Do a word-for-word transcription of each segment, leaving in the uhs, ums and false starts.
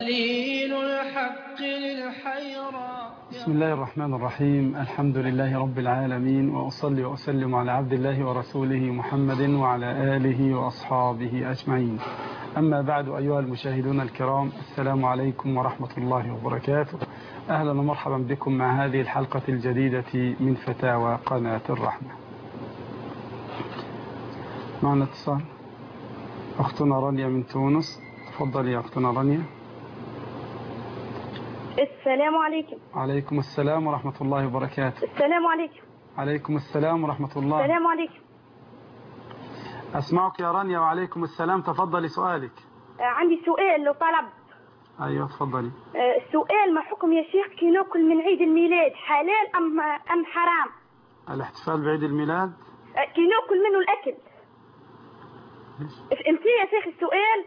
دليل الحق للحيرى. بسم الله الرحمن الرحيم. الحمد لله رب العالمين، وأصلي وأسلم على عبد الله ورسوله محمد وعلى آله وأصحابه أجمعين. أما بعد، أيها المشاهدون الكرام، السلام عليكم ورحمة الله وبركاته. أهلا ومرحبا بكم مع هذه الحلقة الجديدة من فتاوى قناة الرحمة. معنا اتصال، أختنا رانيا من تونس. تفضلي يا أختنا رانيا. السلام عليكم. عليكم السلام ورحمة الله وبركاته. السلام عليكم. عليكم السلام ورحمة الله. السلام عليكم. أسمعك يا رانيا. وعليكم السلام. تفضلي سؤالك. آه عندي سؤال لو طلب. أيوة تفضلي. آه السؤال: ما حكم يا شيخ كي ناكل من عيد الميلاد، حلال أم أم حرام؟ الاحتفال بعيد الميلاد؟ آه كي ناكل منه الأكل. فهمتي يا شيخ السؤال؟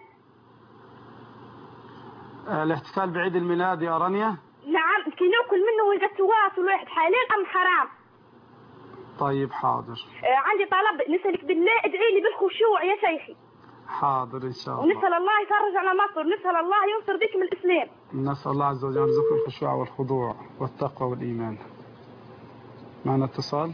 الاحتفال بعيد الميلاد يا رانيا؟ نعم، كي ناكل منه ويغسواها الواحد، حلال أم حرام؟ طيب حاضر. آه عندي طلب، نسألك بالله ادعي لي بالخشوع يا شيخي. حاضر إن شاء الله. ونسأل الله يفرج على مصر، نسأل الله ينصر بكم الإسلام. نسأل الله عز وجل يرزقكم الخشوع والخضوع والتقوى والإيمان. معنا اتصال.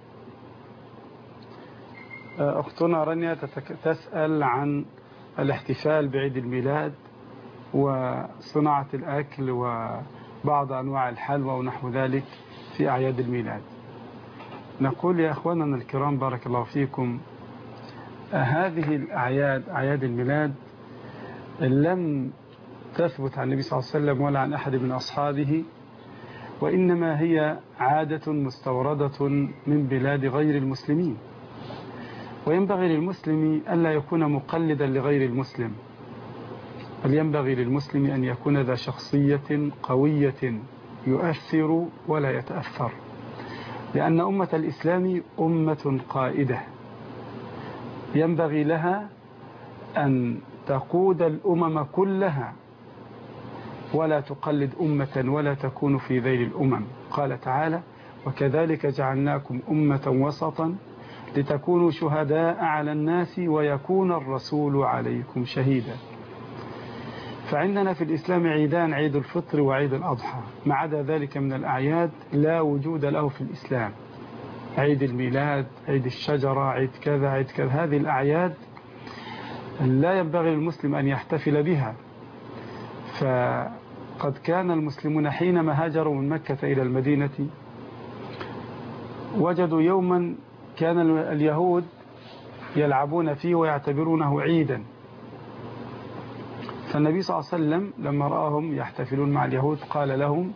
أختنا رانيا تتك... تسأل عن الاحتفال بعيد الميلاد وصناعة الأكل وبعض أنواع الحلوى ونحو ذلك في أعياد الميلاد. نقول يا أخواننا الكرام بارك الله فيكم، هذه الأعياد، أعياد الميلاد، لم تثبت عن النبي صلى الله عليه وسلم ولا عن أحد من أصحابه، وإنما هي عادة مستوردة من بلاد غير المسلمين. وينبغي للمسلم ألا يكون مقلدا لغير المسلم، بل ينبغي للمسلم أن يكون ذا شخصية قوية يؤثر ولا يتأثر، لأن أمة الإسلام أمة قائدة ينبغي لها أن تقود الأمم كلها ولا تقلد أمة ولا تكون في ذيل الأمم. قال تعالى: وكذلك جعلناكم أمة وسطا لتكونوا شهداء على الناس ويكون الرسول عليكم شهيدا. فعندنا في الإسلام عيدان: عيد الفطر وعيد الأضحى. ما عدا ذلك من الأعياد لا وجود له في الإسلام. عيد الميلاد، عيد الشجرة، عيد كذا، عيد كذا، هذه الأعياد لا ينبغي للمسلم أن يحتفل بها. فقد كان المسلمون حينما هاجروا من مكة إلى المدينة وجدوا يوما كان اليهود يلعبون فيه ويعتبرونه عيدا. فالنبي صلى الله عليه وسلم لما رآهم يحتفلون مع اليهود قال لهم: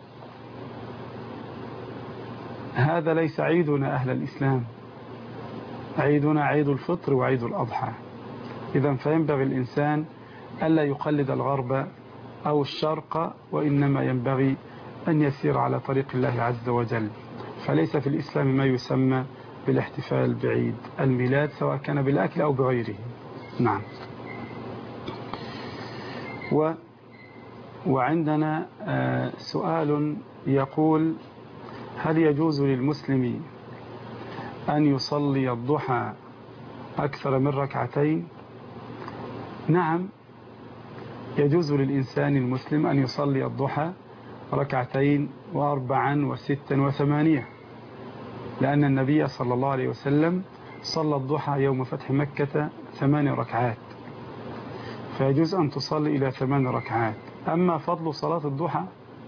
هذا ليس عيدنا أهل الإسلام، عيدنا عيد الفطر وعيد الأضحى. إذن فينبغي الإنسان ألا يقلد الغرب أو الشرق، وإنما ينبغي أن يسير على طريق الله عز وجل. فليس في الإسلام ما يسمى بالاحتفال بعيد الميلاد، سواء كان بالأكل أو بغيره. نعم. و وعندنا سؤال يقول: هل يجوز للمسلم أن يصلي الضحى أكثر من ركعتين؟ نعم، يجوز للإنسان المسلم أن يصلي الضحى ركعتين وأربعا وستا وثمانية، لأن النبي صلى الله عليه وسلم صلى الضحى يوم فتح مكة ثمان ركعات، فيجوز أن تصلي إلى ثمان ركعات. أما فضل صلاة الضحى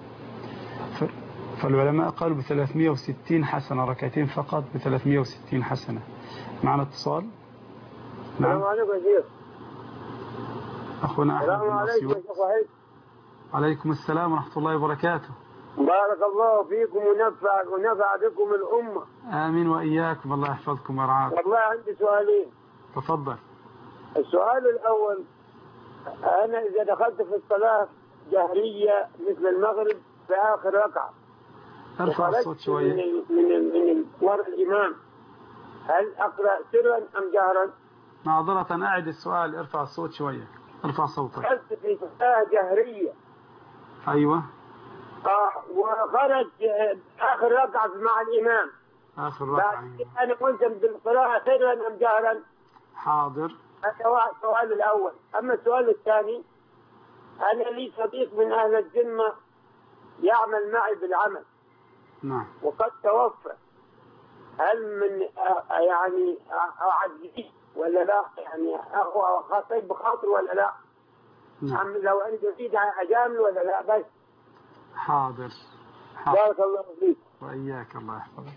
فالعلماء قالوا بثلاثمائة وستين حسنة، ركعتين فقط بثلاثمائة وستين حسنة. معنا اتصال. نعم. السلام عليكم يا شيخ. أخونا أحمد السلام عليكم يا شيخ وحيد. عليكم السلام ورحمة الله وبركاته. بارك الله فيكم ونفع ونفع بكم الأمة. آمين وإياكم، الله يحفظكم ويرعاكم. والله عندي سؤالين. تفضل. السؤال الأول: أنا إذا دخلت في الصلاة جهرية مثل المغرب في آخر ركعة، ارفع الصوت شوية. من من من ورا الإمام، هل أقرأ سرا أم جهرا؟ معذرة أعد السؤال. ارفع الصوت شوية، ارفع صوتك. دخلت في صلاة جهرية. أيوة. آه وخرج آخر ركعة مع الإمام. آخر ركعة. أنا ملزم بالقراءة سرا أم جهرا؟ حاضر. هذا هو السؤال الأول. أما السؤال الثاني: أنا لي صديق من أهل الذمة يعمل معي بالعمل. نعم. وقد توفى. هل من يعني أعزيه ولا لا؟ يعني أخو خاطب بخاطر ولا لا؟ نعم. لو عندي جديد أجامل ولا لا؟ بس. حاضر. حاضر. بارك الله فيك. وإياك، الله يحفظك.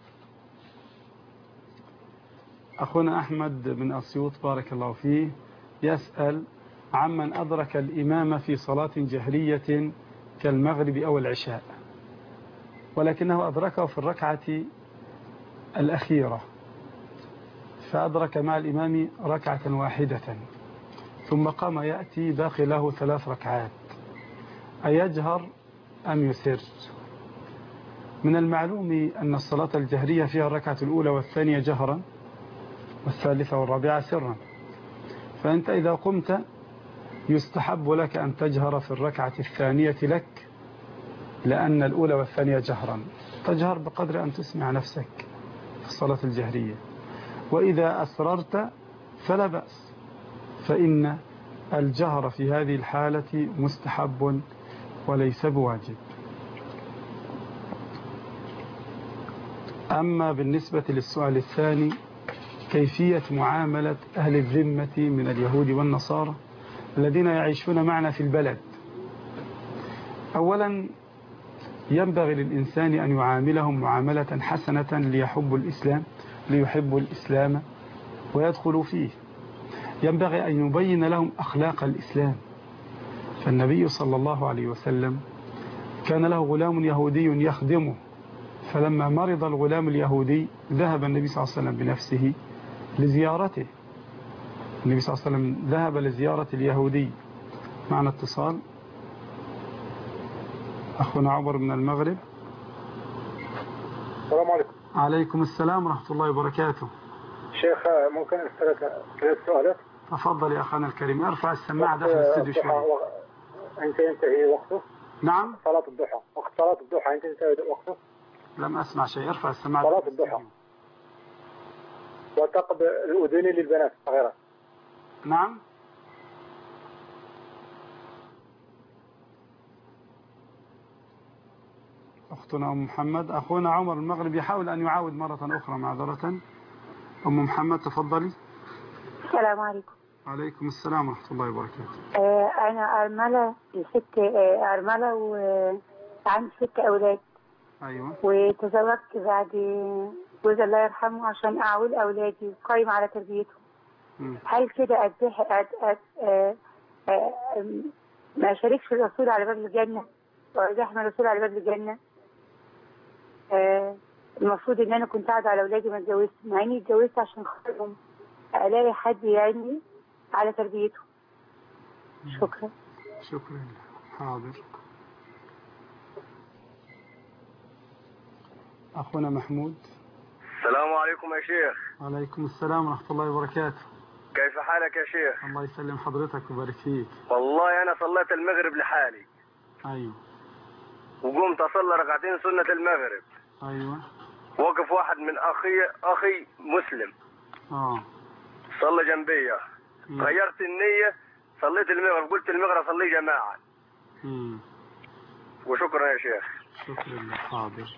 أخونا أحمد من أسيوط بارك الله فيه يسأل عمن أدرك الإمام في صلاة جهرية كالمغرب أو العشاء، ولكنه أدركه في الركعة الأخيرة، فأدرك مع الإمام ركعة واحدة ثم قام يأتي باقي له ثلاث ركعات، أيجهر أم يسر؟ من المعلوم أن الصلاة الجهرية فيها الركعة الأولى والثانية جهرا والثالثة والرابعة سرا، فأنت إذا قمت يستحب لك أن تجهر في الركعة الثانية لك، لأن الأولى والثانية جهرا، تجهر بقدر أن تسمع نفسك في الصلاة الجهرية. وإذا أسررت فلا بأس، فإن الجهر في هذه الحالة مستحب وليس بواجب. أما بالنسبة للسؤال الثاني، كيفية معاملة أهل الذمة من اليهود والنصارى الذين يعيشون معنا في البلد، أولا ينبغي للإنسان أن يعاملهم معاملة حسنة ليحبوا الإسلام ليحبوا الإسلام ويدخلوا فيه. ينبغي أن يبين لهم أخلاق الإسلام، فالنبي صلى الله عليه وسلم كان له غلام يهودي يخدمه، فلما مرض الغلام اليهودي ذهب النبي صلى الله عليه وسلم بنفسه لزيارته. النبي صلى الله عليه وسلم ذهب لزيارة اليهودي. معنا اتصال. أخونا عمر من المغرب. السلام عليكم. عليكم السلام ورحمة الله وبركاته. شيخ ممكن أسألك ثلاث سؤالات؟ تفضل يا أخانا الكريم، ارفع السماعة داخل الاستوديو شوي. و... أنت ينتهي وقته؟ نعم. صلاة الضحى، وقت صلاة الضحى أنت ينتهي وقته؟ لم أسمع شيء، ارفع السماعة. صلاة الضحى وتقب الأذن للبنات الصغيرة. نعم. أختنا أم محمد. أخونا عمر المغرب يحاول أن يعاود مرة أخرى معذرة. أم محمد تفضلي. السلام عليكم. عليكم السلام ورحمة الله وبركاته. آه أنا أرملة ست آه أرملة وعندي ست أولاد. أيوة. وتزوجت بعد جوز الله يرحمه عشان أعول أولادي وقايم على تربيتهم. م. هل كده أدح أد أد آه آه ما أشاركش الرسول على باب الجنة وأزاحم الرسول على باب الجنة؟ آه المفروض إن أنا كنت قاعدة على أولادي ما اتجوزت، مع إني اتجوزت عشان خاطرهم ألاقي حد يعني على تربيتهم. شكرا. شكرا. حاضر. أخونا محمود. السلام عليكم يا شيخ. وعليكم السلام ورحمة الله وبركاته. كيف حالك يا شيخ؟ الله يسلم حضرتك ويبارك فيك. والله أنا صليت المغرب لحالي. أيوة. وقمت أصلي ركعتين سنة المغرب. أيوة. وقف واحد من أخي أخي مسلم. آه. صلى جنبي. غيرت النية صليت المغرب، قلت المغرب صلي جماعة. مم. وشكرا يا شيخ. شكرا لك. حاضر.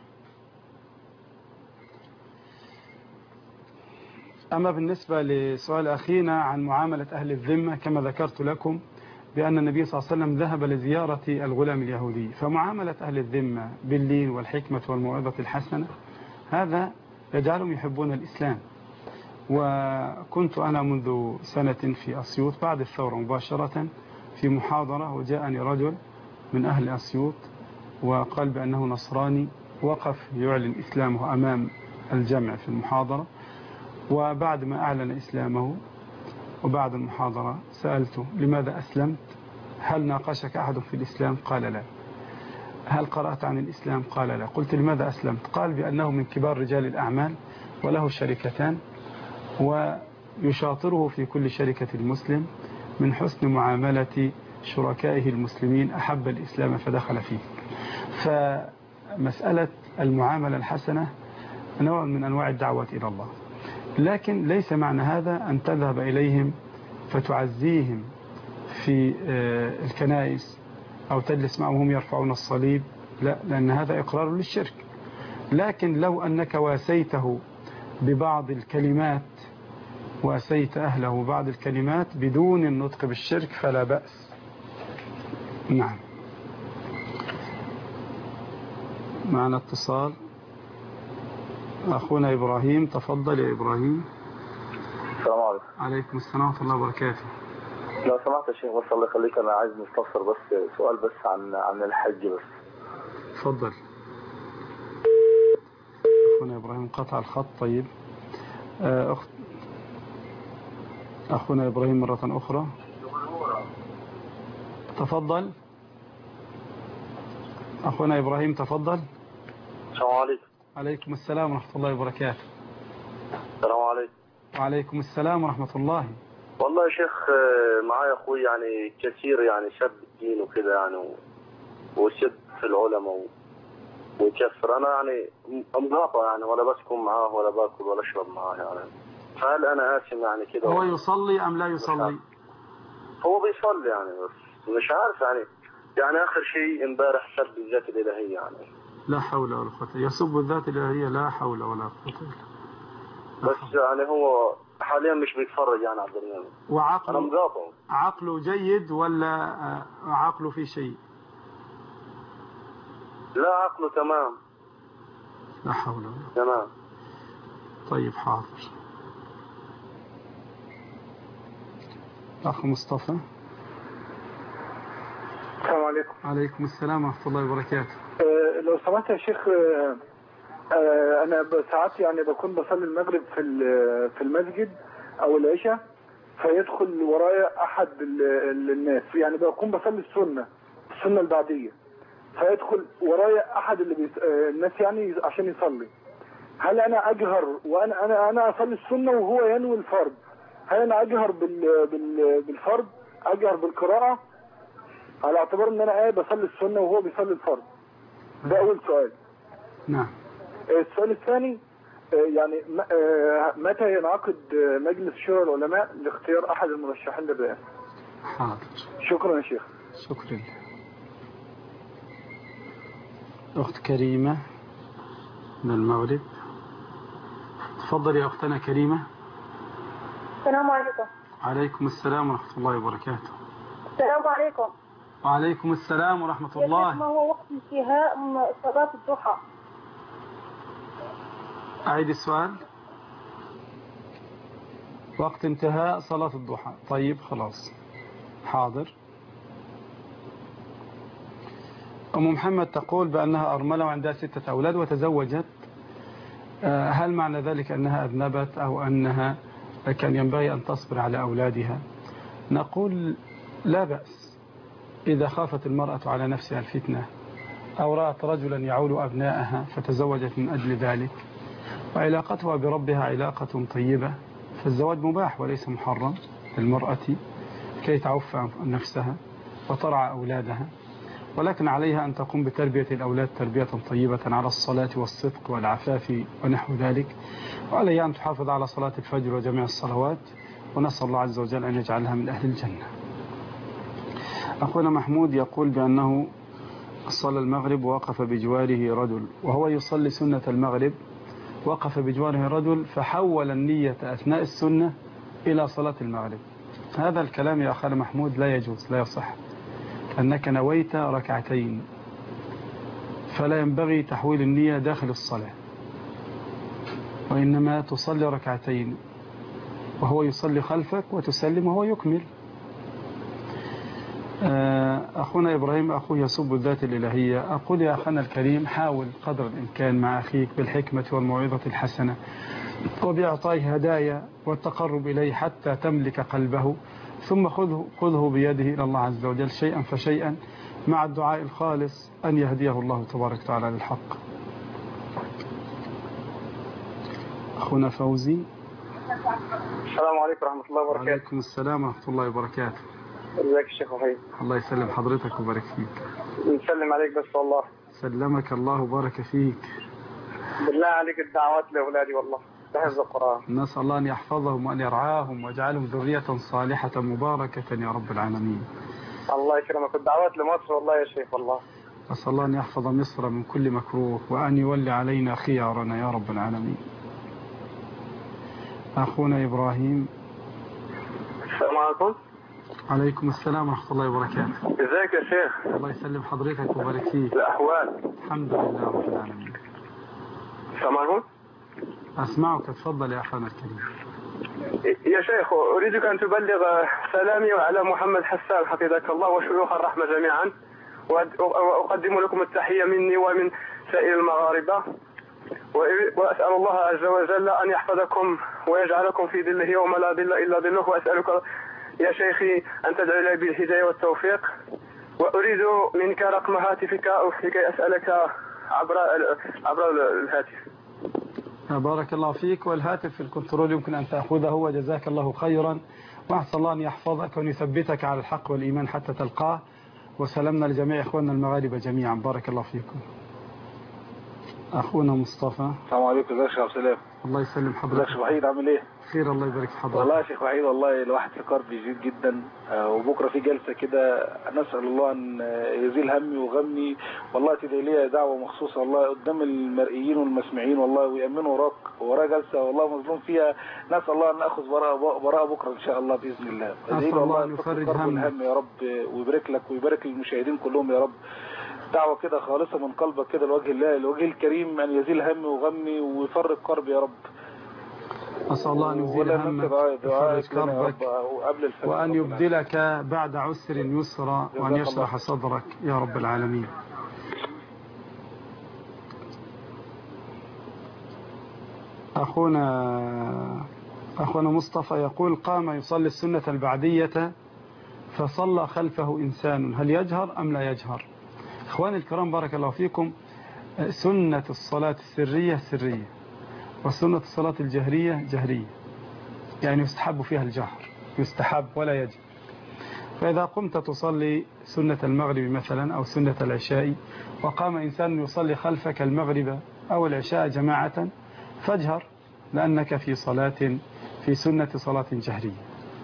أما بالنسبة لسؤال أخينا عن معاملة أهل الذمة، كما ذكرت لكم بأن النبي صلى الله عليه وسلم ذهب لزيارة الغلام اليهودي، فمعاملة أهل الذمة باللين والحكمة والموعظة الحسنة هذا يجعلهم يحبون الإسلام. وكنت أنا منذ سنة في أسيوط بعد الثورة مباشرة في محاضرة، وجاءني رجل من أهل أسيوط وقال بأنه نصراني، وقف يعلن إسلامه أمام الجمع في المحاضرة، وبعد ما أعلن إسلامه وبعد المحاضرة سألته لماذا أسلمت؟ هل ناقشك أحد في الإسلام؟ قال لا. هل قرأت عن الإسلام؟ قال لا. قلت لماذا أسلمت؟ قال بأنه من كبار رجال الأعمال وله شركتان ويشاطره في كل شركة المسلم، من حسن معاملة شركائه المسلمين أحب الإسلام فدخل فيه. فمسألة المعاملة الحسنة نوع من أنواع الدعوة إلى الله، لكن ليس معنى هذا أن تذهب إليهم فتعزيهم في الكنائس أو تجلس معهم وهم يرفعون الصليب، لا، لأن هذا إقرار للشرك. لكن لو أنك واسيته ببعض الكلمات، واسيت أهله بعض الكلمات بدون النطق بالشرك فلا بأس. نعم. معنا اتصال. أخونا إبراهيم، تفضل يا إبراهيم. السلام عليكم. عليكم السلام ورحمة الله وبركاته. لو سمحت يا شيخ بس الله يخليك، أنا عايز نستفسر بس سؤال بس عن عن الحج بس. تفضل. أخونا إبراهيم قطع الخط. طيب أخت أخونا إبراهيم مرة أخرى، تفضل. أخونا إبراهيم تفضل. السلام عليكم. عليكم السلام ورحمة الله وبركاته. السلام عليكم. وعليكم السلام ورحمة الله. والله يا شيخ معايا أخوي يعني كثير يعني سب الدين وكده يعني وسب في العلماء ويكفر. أنا يعني مقاطع يعني، ولا بسكن معاه ولا باكل ولا أشرب معاه يعني. فهل أنا آثم يعني كده؟ هو يصلي أم لا يصلي؟ هو بيصلي يعني، بس مش عارف يعني. يعني آخر شيء امبارح سب الذات الإلهية يعني. لا حول ولا قوة. يسب الذات الإلهية، لا حول ولا قوة إلا. بس يعني هو حاليا مش بيتفرج يعني على البرنامج. وعقله أنا مقاطعه. عقله جيد ولا عقله في شيء؟ لا عقله تمام. لا حول ولا قوة. تمام. طيب حاضر. أخ مصطفى. السلام عليكم. عليكم السلام ورحمة الله وبركاته. أه لو سمحت يا شيخ، أه أه أنا ساعات يعني بكون بصلي المغرب في في المسجد أو العشاء، فيدخل ورايا أحد الناس، يعني بكون بصلي السنة السنة البعدية، فيدخل ورايا أحد اللي بيس... الناس يعني عشان يصلي. هل أنا أجهر وأنا أنا أنا أصلي السنة وهو ينوي الفرض؟ هل أنا أجهر بال... بال... بالفرض، أجهر بالقراءة على اعتبار ان انا قاعد بصلي السنه وهو بيصلي الفرض؟ ده اول سؤال. نعم. السؤال الثاني، يعني متى ينعقد مجلس شورى العلماء لاختيار احد المرشحين للرئاسه؟ حاضر. شكرا يا شيخ. شكرا. اخت كريمه من المغرب، تفضل يا اختنا كريمه. السلام عليكم. عليكم السلام ورحمه الله وبركاته. السلام عليكم. وعليكم السلام ورحمة الله. ما هو وقت انتهاء صلاة الضحى؟ أعيد السؤال. وقت انتهاء صلاة الضحى. طيب خلاص حاضر. أم محمد تقول بأنها أرملة وعندها ستة أولاد وتزوجت، هل معنى ذلك أنها أذنبت أو أنها كان ينبغي أن تصبر على أولادها؟ نقول لا بأس إذا خافت المرأة على نفسها الفتنة أو رأت رجلا يعول أبنائها فتزوجت من أجل ذلك، وعلاقتها بربها علاقة طيبة، فالزواج مباح وليس محرم للمرأة كي تعف عن نفسها وترعى أولادها، ولكن عليها أن تقوم بتربية الأولاد تربية طيبة على الصلاة والصدق والعفاف ونحو ذلك، وعليها أن تحافظ على صلاة الفجر وجميع الصلوات، ونسأل الله عز وجل أن يجعلها من أهل الجنة. أخونا محمود يقول بأنه صلى المغرب ووقف بجواره رجل، وهو يصلي سنة المغرب وقف بجواره رجل فحول النية أثناء السنة إلى صلاة المغرب. هذا الكلام يا أخونا محمود لا يجوز، لا يصح، أنك نويت ركعتين فلا ينبغي تحويل النية داخل الصلاة، وإنما تصلي ركعتين وهو يصلي خلفك وتسلم وهو يكمل. أخونا إبراهيم أخوه يسب الذات الإلهية، أقول يا أخنا الكريم حاول قدر الإمكان مع أخيك بالحكمة والموعظة الحسنة وبإعطائه هدايا والتقرب إليه حتى تملك قلبه، ثم خذه, خذه بيده إلى الله عز وجل شيئا فشيئا مع الدعاء الخالص أن يهديه الله تبارك وتعالى للحق. أخونا فوزي. السلام عليكم ورحمة الله وبركاته. وعليكم السلام ورحمة الله وبركاته. ازيك يا شيخ وحيد؟ الله يسلم حضرتك وبارك فيك. نسلم عليك بس والله. سلمك الله وبارك فيك. بالله عليك الدعوات لأولادي والله. بحفظ القرآن. نسأل الله أن يحفظهم وأن يرعاهم ويجعلهم ذرية صالحة مباركة يا رب العالمين. الله يكرمك. الدعوات لمصر والله يا شيخ والله. أسأل الله أن يحفظ مصر من كل مكروه وأن يولي علينا خيارنا يا رب العالمين. أخونا إبراهيم. السلام عليكم. عليكم السلام ورحمة الله وبركاته. ازيك يا شيخ؟ الله يسلم حضرتك ويبارك فيك. الأحوال؟ الحمد لله رب العالمين. السلام عليكم. أسمعك، تفضل يا أخانا الكريم. يا شيخ أريدك أن تبلغ سلامي على محمد حسان حفظك الله وشيوخ الرحمة جميعا، وأقدم لكم التحية مني ومن سائر المغاربة، وأسأل الله عز وجل أن يحفظكم ويجعلكم في ظله يوم لا ظل إلا ظله. وأسألك يا شيخي أن تدعو لي بالهداية والتوفيق، وأريد منك رقم هاتفك لكي أسألك عبر عبر الهاتف. بارك الله فيك. والهاتف في الكنترول يمكن أن تأخذه، وجزاك الله خيرا، وأحسن الله أن يحفظك وأن يثبتك على الحق والإيمان حتى تلقاه. وسلمنا لجميع إخواننا المغاربة جميعا. بارك الله فيكم. أخونا مصطفى. السلام عليكم. ازيك يا شيخ سلام؟ الله يسلم حضرتك. ازيك يا وحيد عامل ايه؟ خير الله يبارك في حضرتك. والله يا شيخ وحيد والله الواحد في كرب يزيد جدا، وبكره في جلسه كده نسال الله ان يزيل همي وغمي، والله تدعي لي دعوه مخصوصه والله قدام المرئيين والمسمعين والله، ويامنوا وراك وراء جلسه والله مظلوم فيها، نسال الله ان ناخذ براءه براءه بكره ان شاء الله باذن الله. اسال الله ان يفرج هم يا رب، ويبارك لك ويبارك للمشاهدين كلهم يا رب. دعوه كده خالصه من قلبك كده لوجه الله، لوجه الكريم، ان يزيل همي وغمي ويفرج كربي يا رب. أسأل الله أن يزيل همك ويفرج كربك وأن يبدلك بعد عسر يسرا وأن يشرح صدرك يا رب العالمين. أخونا أخونا مصطفى يقول: قام يصلي السنة البعدية فصلى خلفه إنسان، هل يجهر أم لا يجهر؟ إخواني الكرام بارك الله فيكم، سنة الصلاة السرية سرية، وسنة الصلاة الجهرية جهرية، يعني يستحب فيها الجهر، يستحب ولا يجب. فإذا قمت تصلي سنة المغرب مثلا أو سنة العشاء، وقام إنسان يصلي خلفك المغرب أو العشاء جماعة، فاجهر، لأنك في صلاة في سنة صلاة جهرية.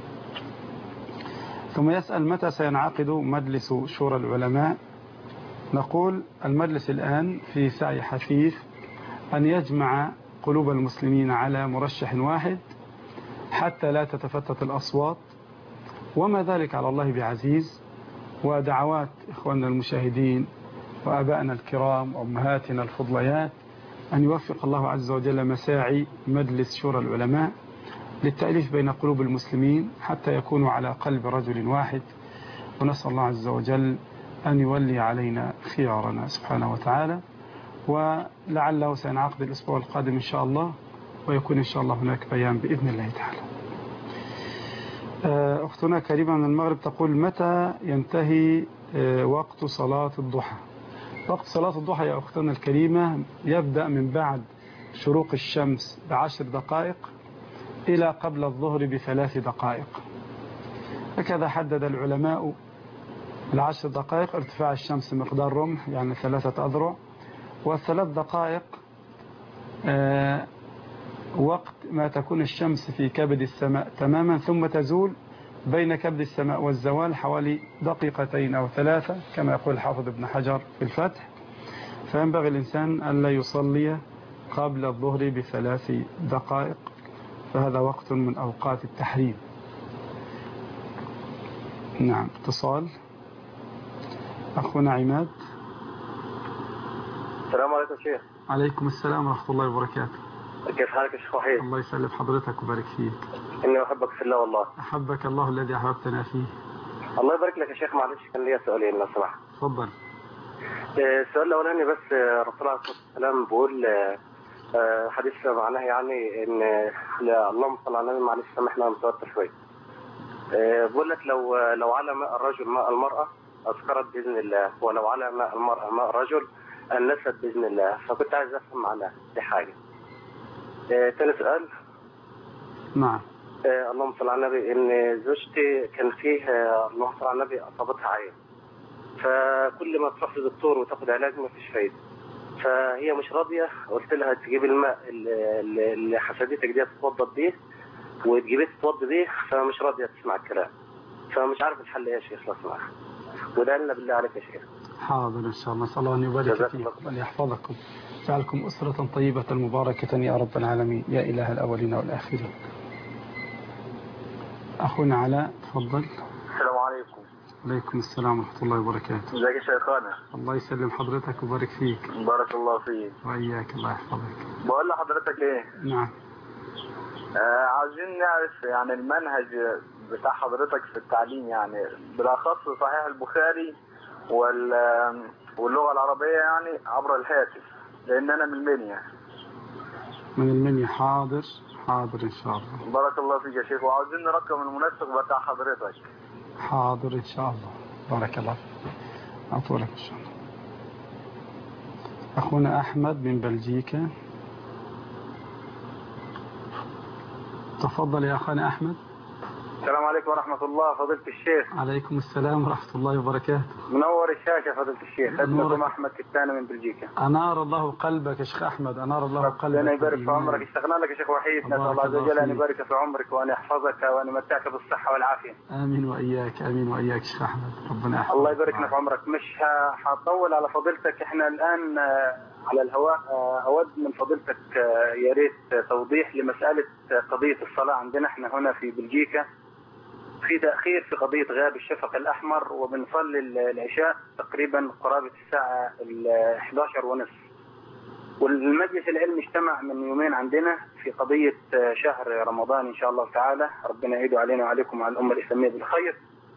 ثم يسأل: متى سينعقد مجلس شورى العلماء؟ نقول: المجلس الآن في سعي حثيث أن يجمع قلوب المسلمين على مرشح واحد حتى لا تتفتت الأصوات، وما ذلك على الله بعزيز. ودعوات إخواننا المشاهدين وأبائنا الكرام وأمهاتنا الفضليات أن يوفق الله عز وجل مساعي مجلس شورى العلماء للتأليف بين قلوب المسلمين حتى يكونوا على قلب رجل واحد، ونسأل الله عز وجل أن يولي علينا خيارنا سبحانه وتعالى. ولعله سينعقد الأسبوع القادم إن شاء الله، ويكون إن شاء الله هناك بيان بإذن الله تعالى. أختنا كريمة من المغرب تقول: متى ينتهي وقت صلاة الضحى؟ وقت صلاة الضحى يا أختنا الكريمة يبدأ من بعد شروق الشمس بعشر دقائق إلى قبل الظهر بثلاث دقائق، هكذا حدد العلماء العشر دقائق ارتفاع الشمس مقدار رمح، يعني ثلاثة أذرع، والثلاث دقائق آه وقت ما تكون الشمس في كبد السماء تماما، ثم تزول بين كبد السماء والزوال حوالي دقيقتين أو ثلاثة كما يقول الحافظ ابن حجر في الفتح. فينبغي الإنسان ألا يصلي قبل الظهر بثلاث دقائق، فهذا وقت من أوقات التحريم. نعم. اتصال. أخونا عماد. السلام عليكم شيخ. عليكم السلام ورحمة الله وبركاته. كيف حالك يا شيخ وحيد؟ الله يسلم حضرتك وبارك فيك. إني أحبك في الله والله. أحبك الله الذي أحببتنا فيه. الله يبارك لك يا شيخ. معلش كان لي سؤالين لو سمحت. تفضل. السؤال الأولاني بس، رسول الله صلى الله عليه وسلم بيقول حديث معناه يعني إن اللهم صل على النبي، معلش سامحنا متوتر شوية. بيقول لك لو لو على ماء الرجل ماء المرأة أسكرت بإذن الله، ولو على ماء المرأة ماء الرجل أنست بإذن الله. فكنت عايز أفهم معناها دي حاجة. ثاني سؤال. نعم. آه اللهم صل على النبي، ان زوجتي كان فيه آه اللهم صل على النبي اصابتها عين، فكل ما تروح لدكتور وتاخد علاج ما فيش فايده، فهي مش راضيه. قلت لها تجيب الماء اللي اللي حسدتك دي تتوضى بيه وتجيبيه تتوضى بيه، فمش راضيه تسمع الكلام. فمش عارف الحل ايه يا شيخ لو سمحت، وده لنا بالله عليك يا شيخ. حاضر إن شاء الله. نسأل الله أن يبارك فيكم وأن يحفظكم، جعلكم أسرة طيبة مباركة يا رب العالمين يا إله الأولين والآخرين. أخونا علاء تفضل. السلام عليكم. عليكم السلام ورحمة الله وبركاته. ازيك يا شيخنا؟ الله يسلم حضرتك ويبارك فيك. بارك الله فيك. وإياك الله يحفظك. بقول لحضرتك ايه؟ نعم. آه عاوزين نعرف يعني المنهج بتاع حضرتك في التعليم، يعني بالأخص صحيح البخاري وال واللغة العربية يعني عبر الهاتف، لأن أنا من المنيا. من المنيا. حاضر حاضر إن شاء الله. بارك الله فيك يا شيخ، وعاوزين نرقم المنسق بتاع حضرتك. حاضر إن شاء الله. بارك الله أطولك إن شاء الله. أخونا أحمد من بلجيكا تفضل يا أخونا أحمد. السلام عليكم ورحمة الله فضيلة الشيخ. عليكم السلام ورحمة الله وبركاته. منور الشاشة فضيلة الشيخ. خدمكم أحمد كتانة من بلجيكا. أنار الله قلبك يا شيخ أحمد، أنار الله قلبك. ربنا يبارك في عمرك. اشتغلنا لك يا شيخ وحيد، نسأل الله عز وجل أن يبارك في عمرك وأن يحفظك وأن يمتعك بالصحة والعافية. آمين وإياك. آمين وإياك شيخ أحمد، ربنا يحفظك. الله يبارك لك في عمرك. مش هطول على فضيلتك، احنا الآن على الهواء. أود من فضيلتك يا ريت توضيح لمسألة قضية الصلاة عندنا احنا هنا في بلجيكا. في تأخير في قضية غياب الشفق الأحمر، وبنصلي العشاء تقريبا قرابة الساعة الإحدى عشرة ونصف، والمجلس العلمي اجتمع من يومين عندنا في قضية شهر رمضان إن شاء الله تعالى، ربنا يعيده علينا وعليكم وعلى الأمة الإسلامية بالخير.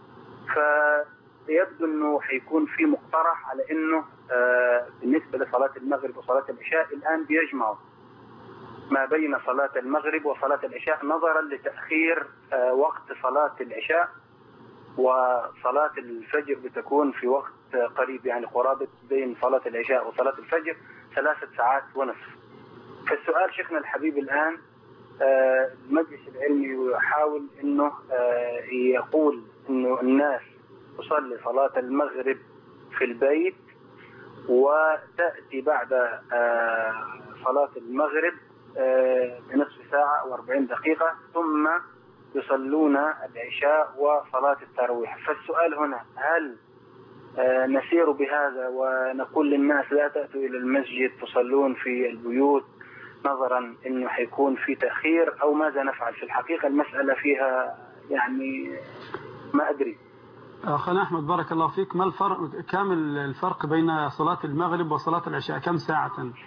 فيبدو أنه حيكون في مقترح على أنه بالنسبة لصلاة المغرب وصلاة العشاء الآن بيجمعوا ما بين صلاة المغرب وصلاة العشاء، نظرا لتأخير وقت صلاة العشاء، وصلاة الفجر بتكون في وقت قريب، يعني قرابة بين صلاة العشاء وصلاة الفجر ثلاثة ساعات ونصف. فالسؤال شيخنا الحبيب الآن، المجلس العلمي يحاول أنه يقول أنه الناس تصلي صلاة المغرب في البيت وتأتي بعد صلاة المغرب بنصف ساعة وأربعين دقيقة ثم يصلون العشاء وصلاة التراويح. فالسؤال هنا، هل نسير بهذا ونقول للناس لا تأتوا إلى المسجد تصلون في البيوت نظرا أنه حيكون في تأخير، أو ماذا نفعل؟ في الحقيقة المسألة فيها يعني ما أدري. أخونا أحمد بارك الله فيك، ما الفرق كم الفرق بين صلاة المغرب وصلاة العشاء؟ كم ساعة؟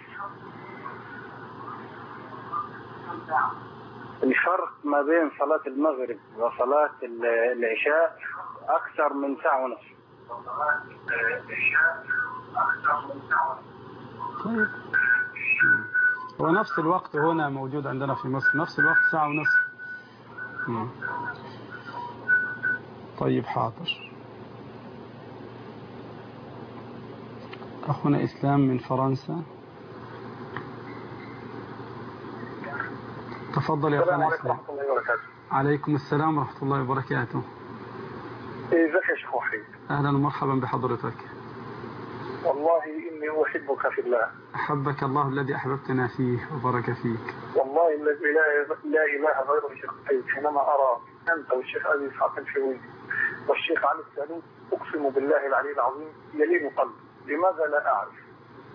الفرق ما بين صلاة المغرب وصلاة العشاء أكثر من ساعة ونصف. طيب هو نفس الوقت هنا موجود عندنا في مصر، نفس الوقت ساعة ونصف. طيب حاضر. أخونا إسلام من فرنسا تفضل يا أخونا إسلام. عليكم السلام ورحمة الله وبركاته. ازيك يا شيخ وحيد؟ أهلا ومرحبا بحضرتك. والله إني أحبك في الله. أحبك الله الذي أحببتنا فيه وبارك فيك. والله الذي لا إله غيره يا شيخ وحيد، حينما أرى أنت والشيخ أبي إسحاق الفيوي والشيخ علي السالوت أقسم بالله العلي العظيم يلين قلبي، لماذا لا أعرف؟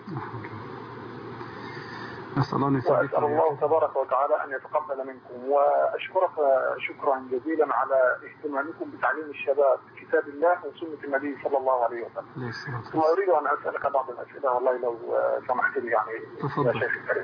نسأل الله, وأسأل الله تبارك وتعالى أن يتقبل منكم، وأشكرك شكرا جزيلا على اهتمامكم بتعليم الشباب كتاب الله وسنة النبي صلى الله عليه وسلم. وأريد أن أسألك بعض الأسئلة والله لو سمحت لي يعني يا شيخ الكريم.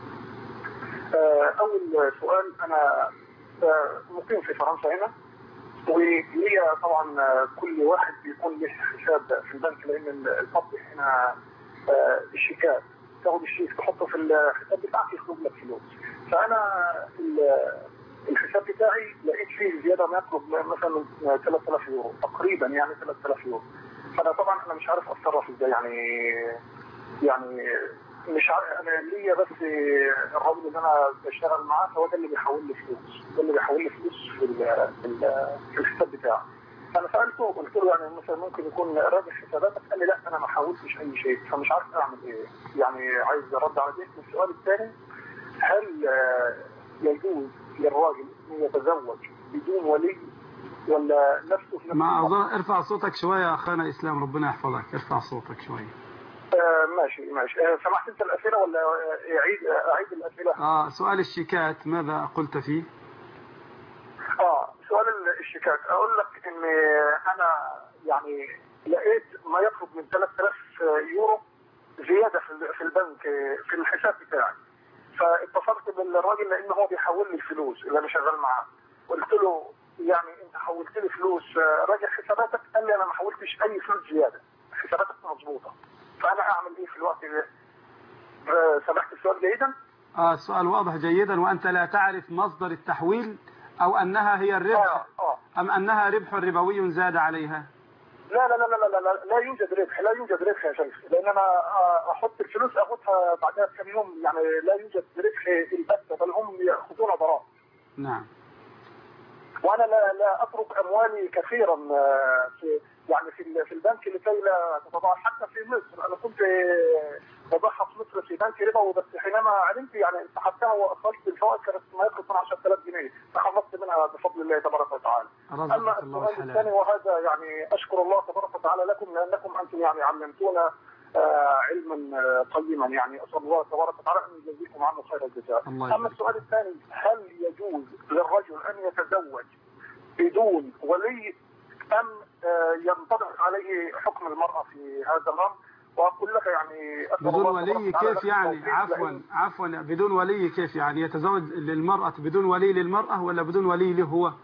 أول سؤال، أنا مقيم في فرنسا هنا، ولي طبعا كل واحد بيكون له حساب في البنك، لأن الفضل هنا الشيكات تاخد الشيك تحطه في الحساب بتاعك يخرج لك فلوس. فانا الحساب بتاعي لقيت فيه زياده ما يقرب مثلا ثلاثة آلاف يورو تقريبا، يعني ثلاثة آلاف يورو. فانا طبعا انا مش عارف اتصرف ازاي، يعني يعني مش عارف. انا ليا بس الراجل اللي انا بشتغل معاه هو ده اللي بيحول لي فلوس، ده اللي بيحول لي فلوس في في الحساب بتاعي. انا سالته وقلت له يعني مثلا ممكن يكون راجع حساباتك، قال لي لا انا ما حاولتش اي شيء، فمش عارف اعمل ايه. يعني عايز ارد على دي. السؤال الثاني، هل يجوز للراجل ان يتزوج بدون ولي ولا نفسه في نفس ما أظن ارفع صوتك شوية يا أخانا إسلام، ربنا يحفظك، ارفع صوتك شوية. آه ماشي ماشي. آه سمحت أنت الأسئلة ولا أعيد أعيد الأسئلة؟ آه سؤال الشيكات ماذا قلت فيه؟ آه سؤال الشيكات أقول لك إن أنا يعني لقيت ما يقرب من ثلاثة آلاف يورو زيادة في البنك في الحساب بتاعي، فاتصلت بالراجل لأنه هو بيحول لي الفلوس اللي أنا شغال معاه، قلت له يعني انت حولت لي فلوس راجع حساباتك؟ قال لي انا ما حولتش اي فلوس زياده، حساباتك مظبوطه، فانا اعمل ايه في الوقت ده؟ سمحت السؤال جيدا؟ اه السؤال واضح جيدا. وانت لا تعرف مصدر التحويل او انها هي الربح آه آه. ام انها ربح ربوي زاد عليها؟ لا لا لا لا لا لا, لا يوجد ربح، لا يوجد ربح يا شيخ، لان انا احط الفلوس اخذها بعدها بكم يوم، يعني لا يوجد ربح البتة، بل هم ياخذون ضرائب. نعم. وانا لا لا اترك اموالي كثيرا في يعني في في البنك لكي لا تتضاعف. حتى في مصر انا كنت بضعها في مصر في بنك ربوي، بس حينما علمت يعني سحبتها واخرجت الفوائد كانت ما يقرب من عشرة آلاف جنيه، تخلصت منها بفضل الله تبارك وتعالى. اما السؤال الثاني وهذا يعني اشكر الله تبارك وتعالى لكم لانكم انتم يعني علمتونا آه علما آه قيما، يعني اسال الله تبارك وتعالى ان يجزيكم عنه خير الجزاء. اما السؤال الثاني، هل يجوز للرجل ان يتزوج بدون ولي ام آه ينطبق عليه حكم المراه في هذا الامر؟ واقول لك يعني بدون ولي كيف يعني؟ عفوا عفوا بدون ولي كيف يعني؟ يتزوج للمراه بدون ولي للمراه ولا بدون ولي له هو؟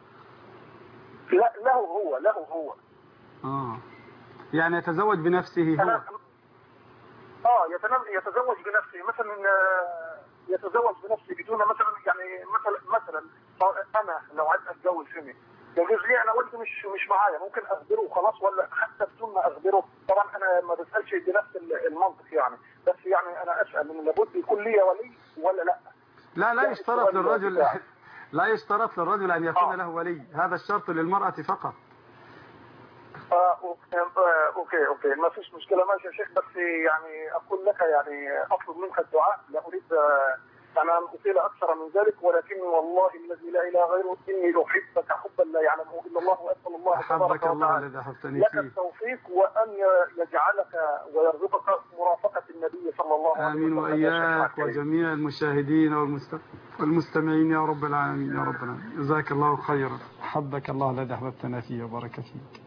لا له هو له هو اه يعني يتزوج بنفسه هو. اه يتزوج بنفسه، مثلا يتزوج بنفسه بدون مثلا يعني مثلا مثلا انا لو عايز اتجوز سنه يجوز لي انا ولدي مش مش معايا، ممكن اخبره وخلاص ولا حتى بدون ما اخبره؟ طبعا انا ما بسالش بنفس المنطق يعني، بس يعني انا اسال ان لابد يكون لي ولي ولا لا؟ لا لا يشترط للرجل لا يشترط للرجل ان يكون آه. له ولي، هذا الشرط للمرأة فقط. آه اوكي اوكي ما فيش مشكله ماشي يا شيخ، بس يعني اقول لك يعني اطلب منك الدعاء، لا اريد انا ان اطيل اكثر من ذلك، ولكن والله الذي لا اله غيره اني احبك حبا لا يعلمه الا الله، واسال الله تبارك وتعالى لك التوفيق وان يجعلك ويرزقك مرافقه النبي صلى الله عليه وسلم. امين واياك وجميع المشاهدين والمستمعين يا رب العالمين يا رب العالمين. جزاك الله خيرا، حبك الله الذي احببتنا فيه وبارك فيك.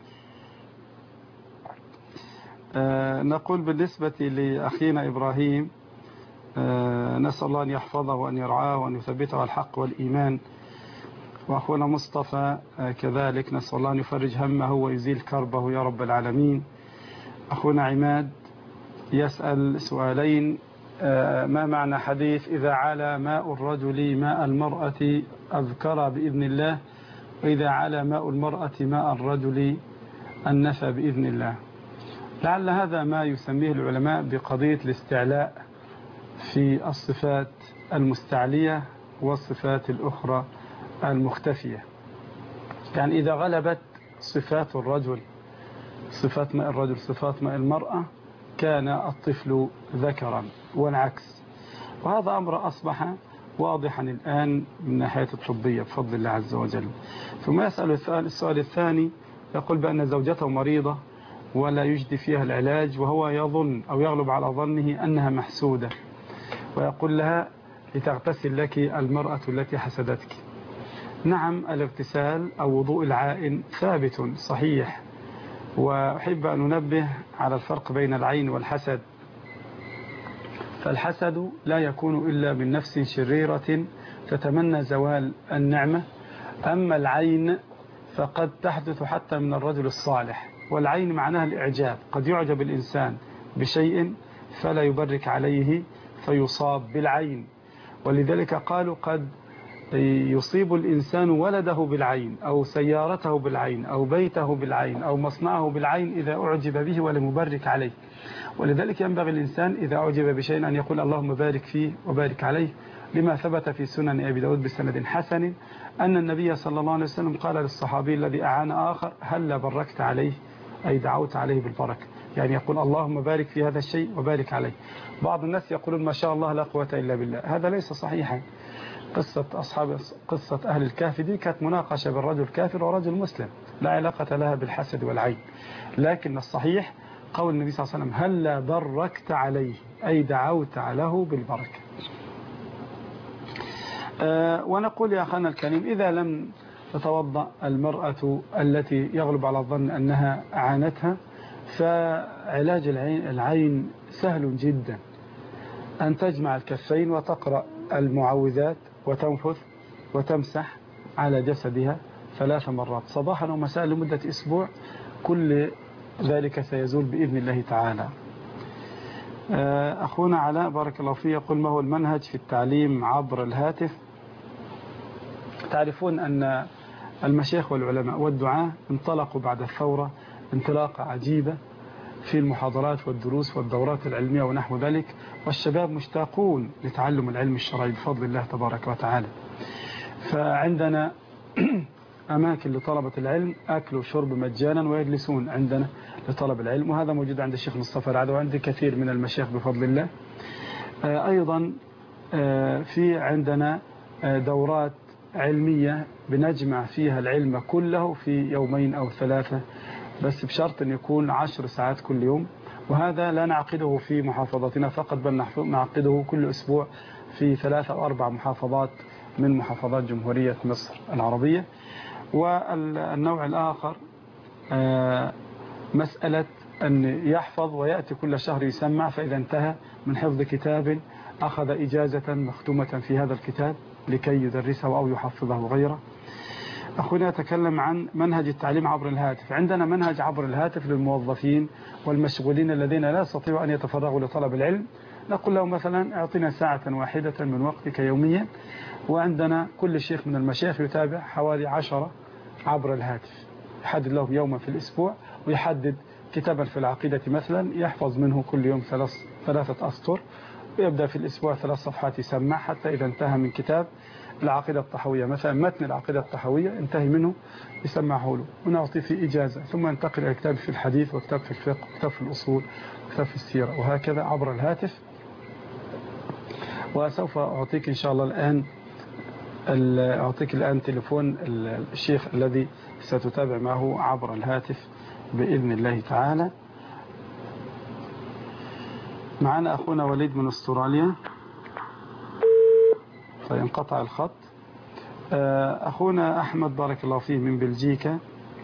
آه نقول بالنسبة لأخينا إبراهيم آه نسأل الله أن يحفظه وأن يرعاه وأن يثبته على الحق والإيمان، وأخونا مصطفى آه كذلك نسأل الله أن يفرج همه ويزيل كربه يا رب العالمين. أخونا عماد يسأل سؤالين، آه ما معنى حديث إذا علا ماء الرجل ماء المرأة أذكر بإذن الله، وإذا علا ماء المرأة ماء الرجل النفى بإذن الله؟ لعل هذا ما يسميه العلماء بقضية الاستعلاء في الصفات المستعلية والصفات الأخرى المختفية. يعني إذا غلبت صفات الرجل صفات ماء الرجل صفات ماء المرأة كان الطفل ذكرا والعكس، وهذا أمر أصبح واضحا الآن من ناحية الطبية بفضل الله عز وجل. ثم يسأل السؤال الثاني، يقول بأن زوجته مريضة ولا يجدي فيها العلاج، وهو يظن أو يغلب على ظنه أنها محسودة، ويقول لها لتغتسل لك المرأة التي حسدتك. نعم الاغتسال أو وضوء العائن ثابت صحيح، وأحب أن ننبه على الفرق بين العين والحسد. فالحسد لا يكون إلا من نفس شريرة تتمنى زوال النعمة، أما العين فقد تحدث حتى من الرجل الصالح. والعين معناها الإعجاب، قد يعجب الإنسان بشيء فلا يبرك عليه فيصاب بالعين، ولذلك قالوا قد يصيب الإنسان ولده بالعين أو سيارته بالعين أو بيته بالعين أو مصنعه بالعين إذا أعجب به ولم يبرك عليه. ولذلك ينبغي الإنسان إذا أعجب بشيء أن يقول اللهم بارك فيه وبارك عليه، لما ثبت في سنن أبي داود بسند حسن أن النبي صلى الله عليه وسلم قال للصحابي الذي أعان آخر هل باركت عليه، أي دعوت عليه بالبركة، يعني يقول اللهم بارك في هذا الشيء وبارك عليه. بعض الناس يقولون ما شاء الله لا قوة إلا بالله، هذا ليس صحيحا. قصة أصحاب قصة أهل الكهف دي كانت مناقشة بين رجل كافر ورجل مسلم، لا علاقة لها بالحسد والعين، لكن الصحيح قول النبي صلى الله عليه وسلم هلا بركت عليه، أي دعوت له بالبركة. أه ونقول يا أخانا الكريم إذا لم تتوضأ المرأة التي يغلب على الظن أنها عانتها، فعلاج العين, العين سهل جدا، أن تجمع الكفين وتقرأ المعوذات وتنفث وتمسح على جسدها ثلاث مرات صباحا ومساء لمدة أسبوع، كل ذلك سيزول بإذن الله تعالى. أخونا علاء بارك الله فيه يقول ما هو المنهج في التعليم عبر الهاتف؟ تعرفون أن المشايخ والعلماء والدعاة انطلقوا بعد الثورة انطلاقة عجيبة في المحاضرات والدروس والدورات العلمية ونحو ذلك، والشباب مشتاقون لتعلم العلم الشرعي بفضل الله تبارك وتعالى. فعندنا أماكن لطلبة العلم، أكل وشرب مجانا ويجلسون عندنا لطلب العلم، وهذا موجود عند الشيخ مصطفى العدوي وعند كثير من المشايخ بفضل الله. أيضا في عندنا دورات علمية بنجمع فيها العلم كله في يومين أو ثلاثة، بس بشرط أن يكون عشر ساعات كل يوم، وهذا لا نعقده في محافظتنا فقط بل نعقده كل أسبوع في ثلاثة أو أربع محافظات من محافظات جمهورية مصر العربية. والنوع الآخر مسألة أن يحفظ ويأتي كل شهر يسمع، فإذا انتهى من حفظ كتاب أخذ إجازة مختومة في هذا الكتاب لكي يدرسه أو يحفظه غيره. أخونا يتكلم عن منهج التعليم عبر الهاتف. عندنا منهج عبر الهاتف للموظفين والمشغولين الذين لا يستطيعوا أن يتفرغوا لطلب العلم، نقول له مثلا اعطنا ساعة واحدة من وقتك يوميا، وعندنا كل شيخ من المشايخ يتابع حوالي عشرة عبر الهاتف، يحدد له يوما في الأسبوع ويحدد كتابا في العقيدة مثلا يحفظ منه كل يوم ثلاث ثلاثة أسطر، ويبدأ في الأسبوع ثلاث صفحات يسمع حتى إذا انتهى من كتاب العقيدة الطحوية مثلا متن العقيدة الطحوية انتهي منه يسمعه له ونعطيه في إجازة، ثم ينتقل إلى كتاب في الحديث وكتاب في الفقه وكتاب في الأصول وكتاب في السيرة، وهكذا عبر الهاتف. وسوف أعطيك إن شاء الله الآن أعطيك الآن تليفون الشيخ الذي ستتابع معه عبر الهاتف بإذن الله تعالى. معنا أخونا وليد من أستراليا، فينقطع الخط. أخونا أحمد بارك الله فيه من بلجيكا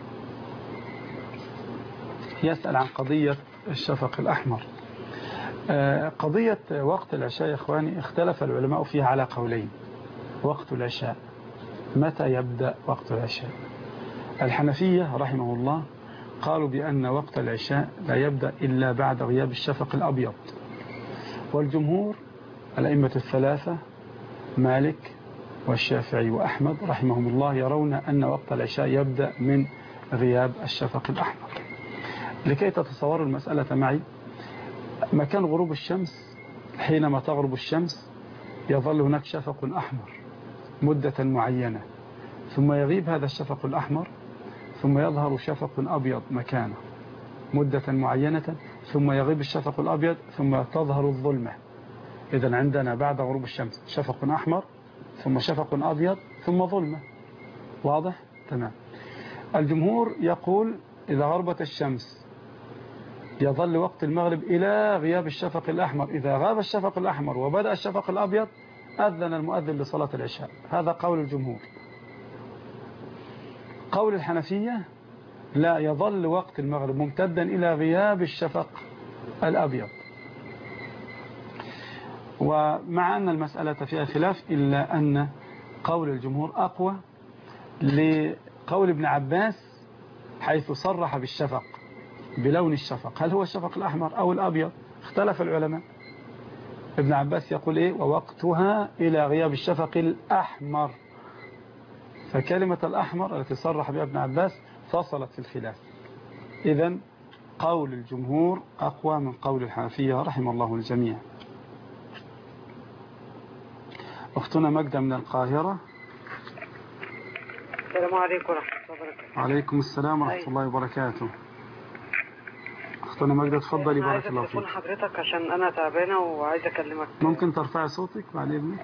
يسأل عن قضية الشفق الأحمر. قضية وقت العشاء يا إخواني اختلف العلماء فيها على قولين. وقت العشاء متى يبدأ وقت العشاء؟ الحنفية رحمه الله قالوا بأن وقت العشاء لا يبدأ إلا بعد غياب الشفق الأبيض، والجمهور الأئمة الثلاثة مالك والشافعي وأحمد رحمهم الله يرون أن وقت العشاء يبدأ من غياب الشفق الأحمر. لكي تتصوروا المسألة معي، مكان غروب الشمس حينما تغرب الشمس يظل هناك شفق أحمر مدة معينة، ثم يغيب هذا الشفق الأحمر ثم يظهر شفق أبيض مكانه مدة معينة، ثم يغيب الشفق الأبيض ثم تظهر الظلمة. إذن عندنا بعد غروب الشمس شفق أحمر ثم شفق أبيض ثم ظلمة. واضح؟ تمام. الجمهور يقول إذا غربت الشمس يظل وقت المغرب إلى غياب الشفق الأحمر، إذا غاب الشفق الأحمر وبدأ الشفق الأبيض أذن المؤذن لصلاة العشاء. هذا قول الجمهور. قول الحنفية لا، يظل وقت المغرب ممتدا إلى غياب الشفق الأبيض. ومع أن المسألة فيها خلاف إلا أن قول الجمهور أقوى لقول ابن عباس حيث صرح بالشفق بلون الشفق، هل هو الشفق الأحمر أو الأبيض؟ اختلف العلماء. ابن عباس يقول إيه؟ ووقتها إلى غياب الشفق الأحمر، فكلمة الأحمر التي صرح بها ابن عباس فصلت في الخلاف. إذن قول الجمهور أقوى من قول الحنفية رحم الله الجميع. أختنا مجدة من القاهرة. السلام عليكم ورحمة الله وبركاته. وعليكم السلام ورحمة الله وبركاته. أختنا مجدة تفضلي بارك الله فيك. تليفون حضرتك عشان أنا تعبانة وعايزة أكلمك. ممكن ترفعي صوتك بعد إذنك؟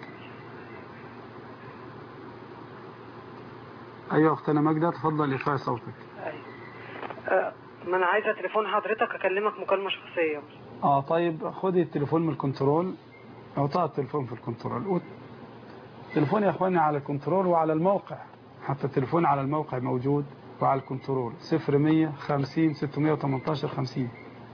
أيوة أختنا مجدة تفضلي ارفعي صوتك. أيوة. أه ما أنا عايزة تليفون حضرتك أكلمك مكالمة شخصية. آه طيب خدي التليفون من الكنترول، أوطاء التليفون في الكنترول. التليفون يا أخواني على الكنترول وعلى الموقع، حتى التليفون على الموقع موجود وعلى الكنترول صفر مية خمسين ستمية وتمنتاشر خمسين.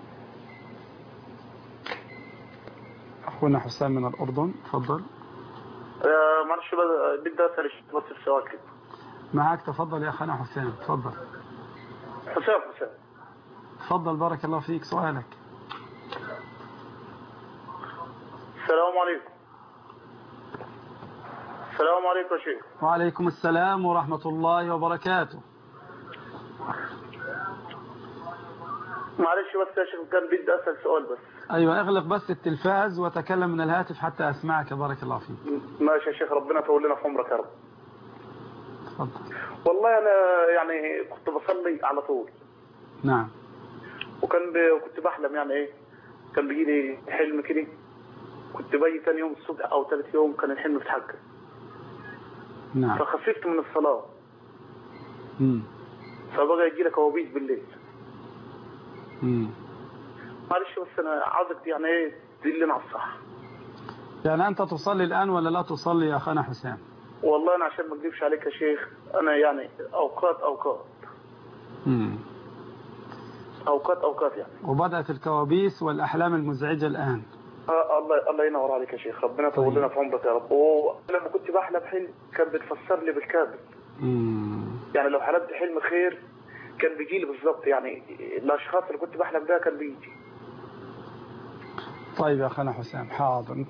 أخونا حسام من الأردن تفضل. أه معلش بدي أسأل بس السؤال كده. معك تفضل يا أخونا حسام تفضل. حسام حسام تفضل بارك الله فيك سؤالك. السلام عليكم. السلام عليكم يا شيخ. وعليكم السلام ورحمة الله وبركاته. معلش بس يا شيخ كان بدي أسأل سؤال بس. أيوة اغلق بس التلفاز وتكلم من الهاتف حتى أسمعك بارك الله فيك. ماشي يا شيخ ربنا يطول لنا في عمرك يا رب. تفضل. والله أنا يعني كنت بصلي على طول. نعم. وكان ب... كنت بحلم يعني إيه كان بيجي لي حلم كده، كنت باجي ثاني يوم الصبح أو ثالث يوم كان الحلم بيتحقق. نعم. فخففت من الصلاة. امم. فبقى يجي لك كوابيس بالليل. امم. معلش بس أنا عاوزك يعني إيه تدلني على الصح. يعني أنت تصلي الآن ولا لا تصلي يا أخانا حسام؟ والله أنا عشان ما أكذبش عليك يا شيخ أنا يعني أوقات أوقات. امم. أوقات أوقات يعني. وبدأت الكوابيس والأحلام المزعجة الآن. آه الله الله ينور عليك يا شيخ ربنا يطول لنا في عمرك يا رب. ولما كنت بحلم حلم كان بتفسر لي بالكامل. امم. يعني لو حلمت حلم خير كان بيجي لي بالظبط، يعني الأشخاص اللي كنت بحلم بها كان بيجي. طيب يا أخونا حسام حاضر.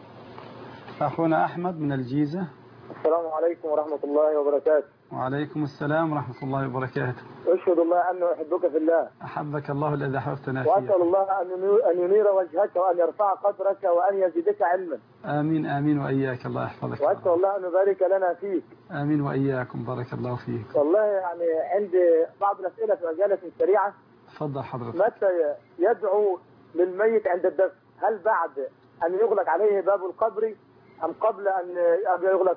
أخونا أحمد من الجيزة. السلام عليكم ورحمة الله وبركاته. وعليكم السلام ورحمة الله وبركاته. أشهد الله أنه أحبك في الله. أحبك الله الذي أحببتنا فيه. وأسأل الله أن ينير وجهك وأن يرفع قدرك وأن يزيدك علما. آمين آمين وإياك الله يحفظك. وأسأل الله أن يبارك لنا فيك. آمين وإياكم بارك الله فيك. والله يعني عندي بعض الأسئلة في مجالة سريعة. تفضل حضرتك. متى يدعو للميت عند الدفن؟ هل بعد أن يغلق عليه باب القبر أم قبل أن يغلق؟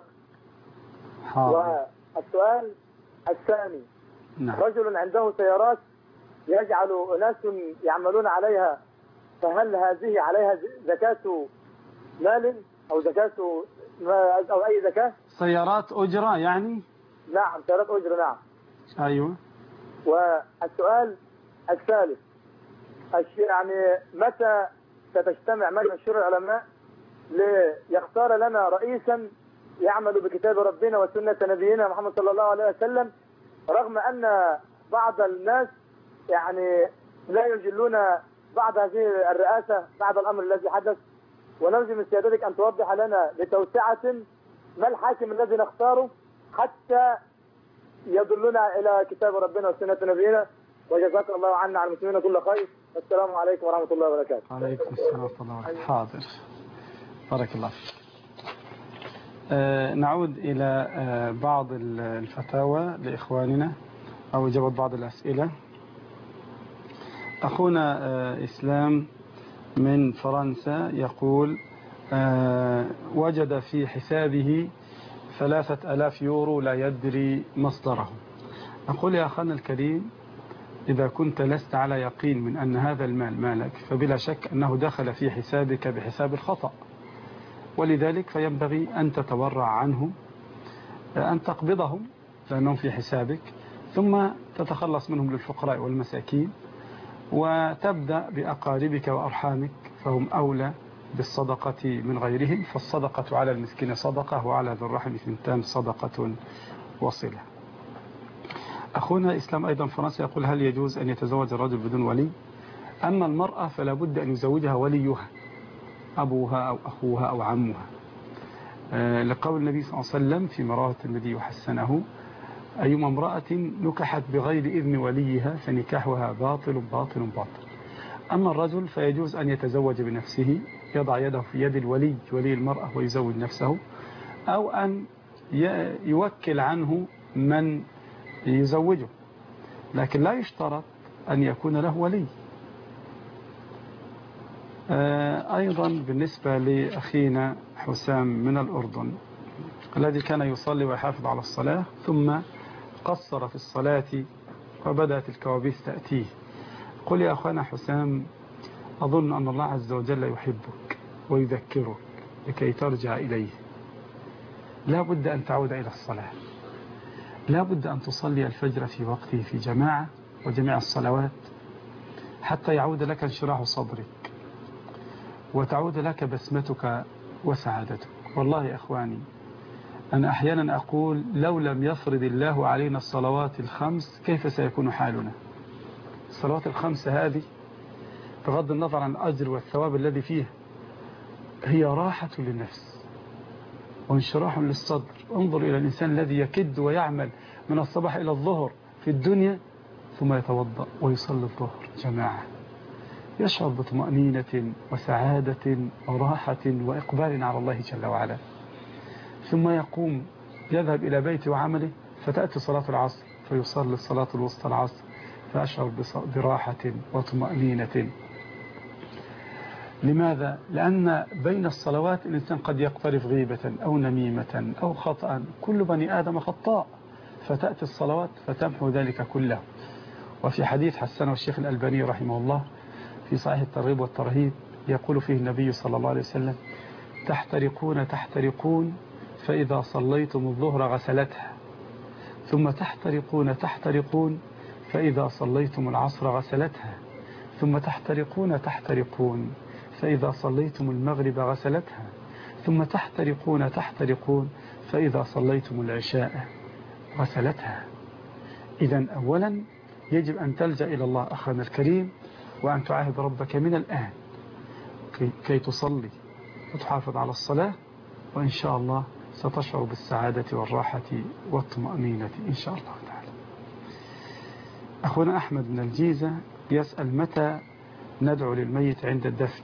حاضر. والسؤال الثاني. نعم. رجل عنده سيارات يجعل ناس يعملون عليها، فهل هذه عليها زكاة مال أو زكاة أو أي زكاة؟ سيارات أجرة يعني؟ نعم سيارات أجرة نعم. أيوة. والسؤال الثالث يعني متى ستجتمع مجلس شورى العلماء ليختار لنا رئيسا يعمل بكتاب ربنا وسنة نبينا محمد صلى الله عليه وسلم، رغم أن بعض الناس يعني لا يجلون بعض هذه الرئاسة بعد الأمر الذي حدث، ونرجو من سيادتك أن توضح لنا بتوسعة ما الحاكم الذي نختاره حتى يدلنا إلى كتاب ربنا وسنة نبينا. وجزاك الله عنا عن المسلمين كل خير. السلام عليكم ورحمة الله وبركاته. عليكم السلام ورحمة الله وبركاته. حاضر بارك الله فيك. آه نعود إلى آه بعض الفتاوى لإخواننا أو إجابة بعض الأسئلة. أخونا آه إسلام من فرنسا يقول آه وجد في حسابه ثلاثة ألاف يورو لا يدري مصدره. أقول يا أخانا الكريم إذا كنت لست على يقين من أن هذا المال مالك فبلا شك أنه دخل في حسابك بحساب الخطأ، ولذلك فينبغي أن تتورع عنه، أن تقبضهم لأنهم في حسابك، ثم تتخلص منهم للفقراء والمساكين، وتبدأ بأقاربك وأرحامك فهم أولى بالصدقة من غيرهم، فالصدقة على المسكين صدقة وعلى ذي الرحم ثنتان صدقة وصلة. أخونا إسلام أيضا فرنسا يقول هل يجوز أن يتزوج الرجل بدون ولي؟ أما المرأة فلا بد أن يزوجها وليها أبوها أو أخوها أو عمها، آه لقول النبي صلى الله عليه وسلم في رواه الترمذي وحسنه أيما امرأة نكحت بغير إذن وليها فنكاحها باطل باطل باطل. أما الرجل فيجوز أن يتزوج بنفسه، يضع يده في يد الولي ولي المرأة ويزوج نفسه، أو أن يوكل عنه من يزوجه، لكن لا يشترط أن يكون له ولي. أيضا بالنسبة لأخينا حسام من الأردن الذي كان يصلي ويحافظ على الصلاة ثم قصر في الصلاة وبدأت الكوابيس تأتيه، قل يا أخوانا حسام أظن أن الله عز وجل يحبك ويذكرك لكي ترجع إليه. لا بد أن تعود إلى الصلاة، لا بد أن تصلي الفجر في وقته في جماعة وجميع الصلوات حتى يعود لك انشراح صدرك وتعود لك بسمتك وسعادتك. والله يا أخواني أنا أحيانا أقول لو لم يفرض الله علينا الصلوات الخمس كيف سيكون حالنا؟ الصلوات الخمس هذه بغض النظر عن الأجر والثواب الذي فيها هي راحة للنفس وانشراح للصدر. انظر إلى الإنسان الذي يكد ويعمل من الصباح إلى الظهر في الدنيا ثم يتوضأ ويصلي الظهر جماعة، يشعر بطمأنينة وسعادة وراحة وإقبال على الله جل وعلا، ثم يقوم يذهب إلى بيته وعمله فتأتي صلاة العصر فيصلي الصلاة الوسطى العصر فأشعر براحة وطمأنينة. لماذا؟ لأن بين الصلوات الإنسان قد يقترف غيبة أو نميمة أو خطأ، كل بني آدم خطاء، فتأتي الصلوات فتمحو ذلك كله. وفي حديث حسنه الشيخ الألباني رحمه الله في صحيح الترغيب والترهيب يقول فيه النبي صلى الله عليه وسلم تحترقون تحترقون فإذا صليتم الظهر غسلتها، ثم تحترقون تحترقون فإذا صليتم العصر غسلتها، ثم تحترقون تحترقون فإذا صليتم المغرب غسلتها، ثم تحترقون تحترقون فإذا صليتم العشاء غسلتها. إذن أولا يجب أن تلجأ إلى الله أخانا الكريم وأن تعاهد ربك من الآن كي, كي تصلي وتحافظ على الصلاة، وإن شاء الله ستشعر بالسعادة والراحة والطمأنينة إن شاء الله تعالى. أخونا أحمد من الجيزة يسأل متى ندعو للميت عند الدفن؟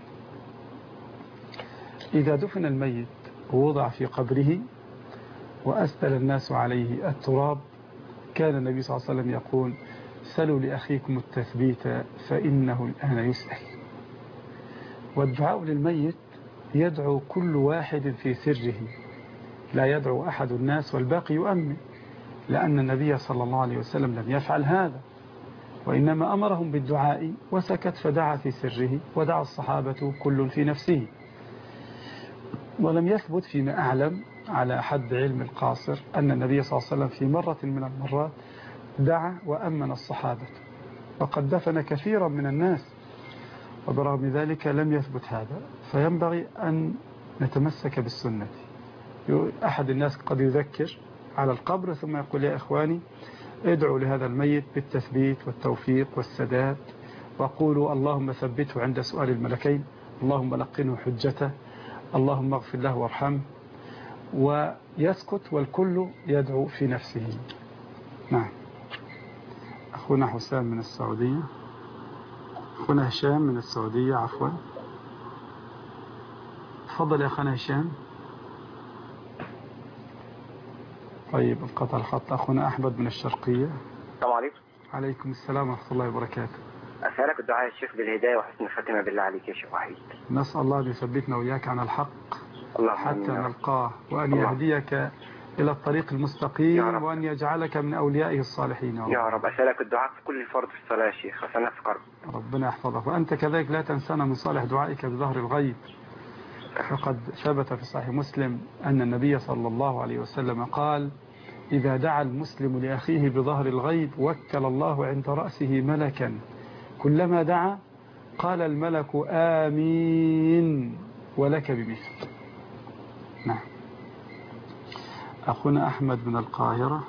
إذا دفن الميت ووضع في قبره وأسدل الناس عليه التراب كان النبي صلى الله عليه وسلم يقول سلوا لأخيكم التثبيت فإنه الآن يسأل. والدعاء للميت يدعو كل واحد في سره، لا يدعو أحد الناس والباقي يؤمن، لأن النبي صلى الله عليه وسلم لم يفعل هذا، وإنما أمرهم بالدعاء وسكت فدعا في سره ودعا الصحابة كل في نفسه. ولم يثبت فيما أعلم على حد علم القاصر أن النبي صلى الله عليه وسلم في مرة من المرات دعا وأمن الصحابة، وقد دفن كثيرا من الناس، وبرغم ذلك لم يثبت هذا. فينبغي أن نتمسك بالسنة. أحد الناس قد يذكر على القبر ثم يقول يا إخواني ادعوا لهذا الميت بالتثبيت والتوفيق والسداد، وقولوا اللهم ثبته عند سؤال الملكين، اللهم لقنه حجته، اللهم اغفر له وارحمه، ويسكت والكل يدعو في نفسه. نعم. أخونا حسام من السعودية، أخونا هشام من السعودية عفوا، تفضل يا أخونا هشام. طيب انقطع الخط. أخونا أحمد من الشرقية. السلام عليكم. عليكم السلام ورحمة الله وبركاته. أسألك الدعاء يا شيخ بالهداية وحسن الخاتمة بالله عليك يا شيخ وحيد. نسأل الله أن يثبتنا وإياك عن الحق حتى نلقاه، وأن يهديك إلى الطريق المستقيم، وأن يجعلك من أوليائه الصالحين يا رب. يا رب. أسألك الدعاء في كل فرض في الصلاة يا شيخ عشان في قرب. ربنا يحفظك، وأنت كذلك لا تنسانا من صالح دعائك بظهر الغيب. فقد ثبت في صحيح مسلم أن النبي صلى الله عليه وسلم قال إذا دعا المسلم لأخيه بظهر الغيب وكل الله عند رأسه ملكا، كلما دعا قال الملك آمين ولك بمثل. نعم. أخونا أحمد من القاهرة.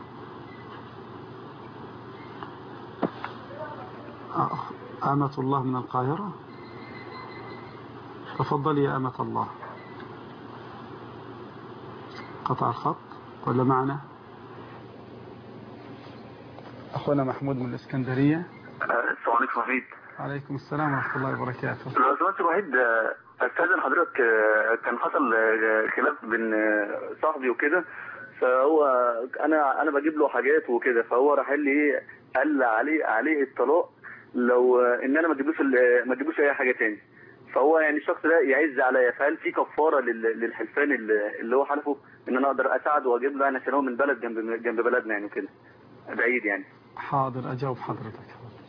أمة الله من القاهرة، تفضل يا أمة الله. قطع الخط ولا معنا؟ أخونا محمود من الإسكندرية. السلام عليكم وحيد. عليكم السلام ورحمة الله وبركاته. لو سمحت وحيد استاذن حضرتك، كان حصل خلاف بين صاحبي وكده، فهو انا انا بجيب له حاجات وكده، فهو راح قال لي ايه، قال عليه عليه الطلاق لو ان انا ما اجيبلوش ما اجيبلوش اي حاجه تاني. فهو يعني الشخص ده يعز عليا، فهل في كفاره للحلفان اللي هو حلفه ان انا اقدر اساعده واجيب له يعني عشان هو من بلد جنب جنب بلدنا يعني وكده بعيد يعني؟ حاضر أجاوب حضرتك.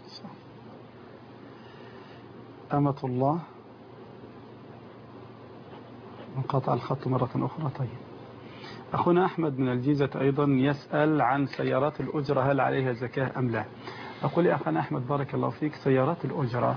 أمة الله انقطع الخط مرة أخرى. طيب أخونا أحمد من الجيزة أيضا يسأل عن سيارات الأجرة هل عليها زكاة أم لا. أقول يا أخونا أحمد بارك الله فيك، سيارات الأجرة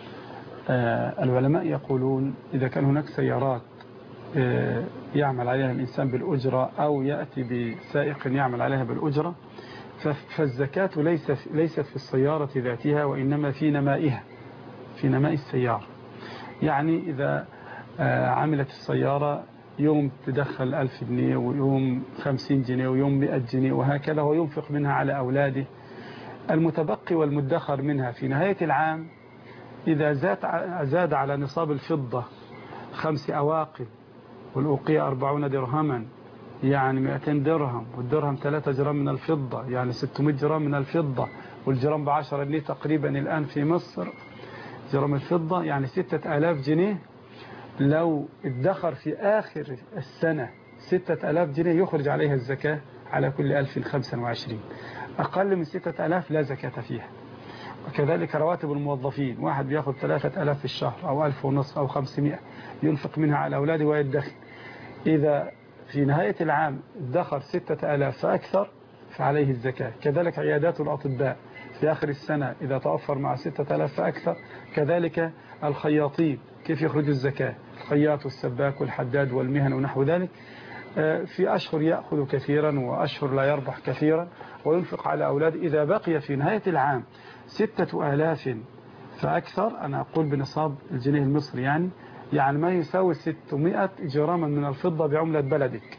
آه العلماء يقولون إذا كان هناك سيارات آه يعمل عليها الإنسان بالأجرة أو يأتي بسائق يعمل عليها بالأجرة، فالزكاة ليس ليست في السيارة ذاتها وإنما في نمائها، في نماء السيارة. يعني إذا عملت السيارة يوم تدخل ألف جنيه ويوم خمسين جنيه ويوم مئة جنيه وهكذا، وينفق منها على أولاده، المتبقي والمدخر منها في نهاية العام إذا زاد زاد على نصاب الفضة خمس أواقب والأوقية أربعون درهما يعني مئتين درهم، والدرهم ثلاثة جرام من الفضة يعني ستمائة جرام من الفضة، والجرام بعشرة جنيه تقريبا الآن في مصر جرام الفضة يعني ستة آلاف جنيه. لو ادخر في آخر السنة ستة آلاف جنيه يخرج عليها الزكاة على كل ألف خمسة وعشرين، أقل من ستة آلاف لا زكاة فيها. وكذلك رواتب الموظفين، واحد بياخد ثلاثة آلاف في الشهر أو ألف ونصف أو خمسمائة ينفق منها على أولاده ويدخر، إذا في نهاية العام ادخر ستة آلاف فأكثر فعليه الزكاة. كذلك عيادات الأطباء في آخر السنة إذا توفر مع ستة آلاف فأكثر. كذلك الخياطين كيف يخرجوا الزكاة، الخياط والسباك والحداد والمهن ونحو ذلك، في أشهر يأخذ كثيرا وأشهر لا يربح كثيرا وينفق على أولاد. إذا بقي في نهاية العام ستة آلاف فأكثر، أنا أقول بنصاب الجنيه المصري يعني يعني ما يساوي ستمائة جراما من الفضة بعملة بلدك،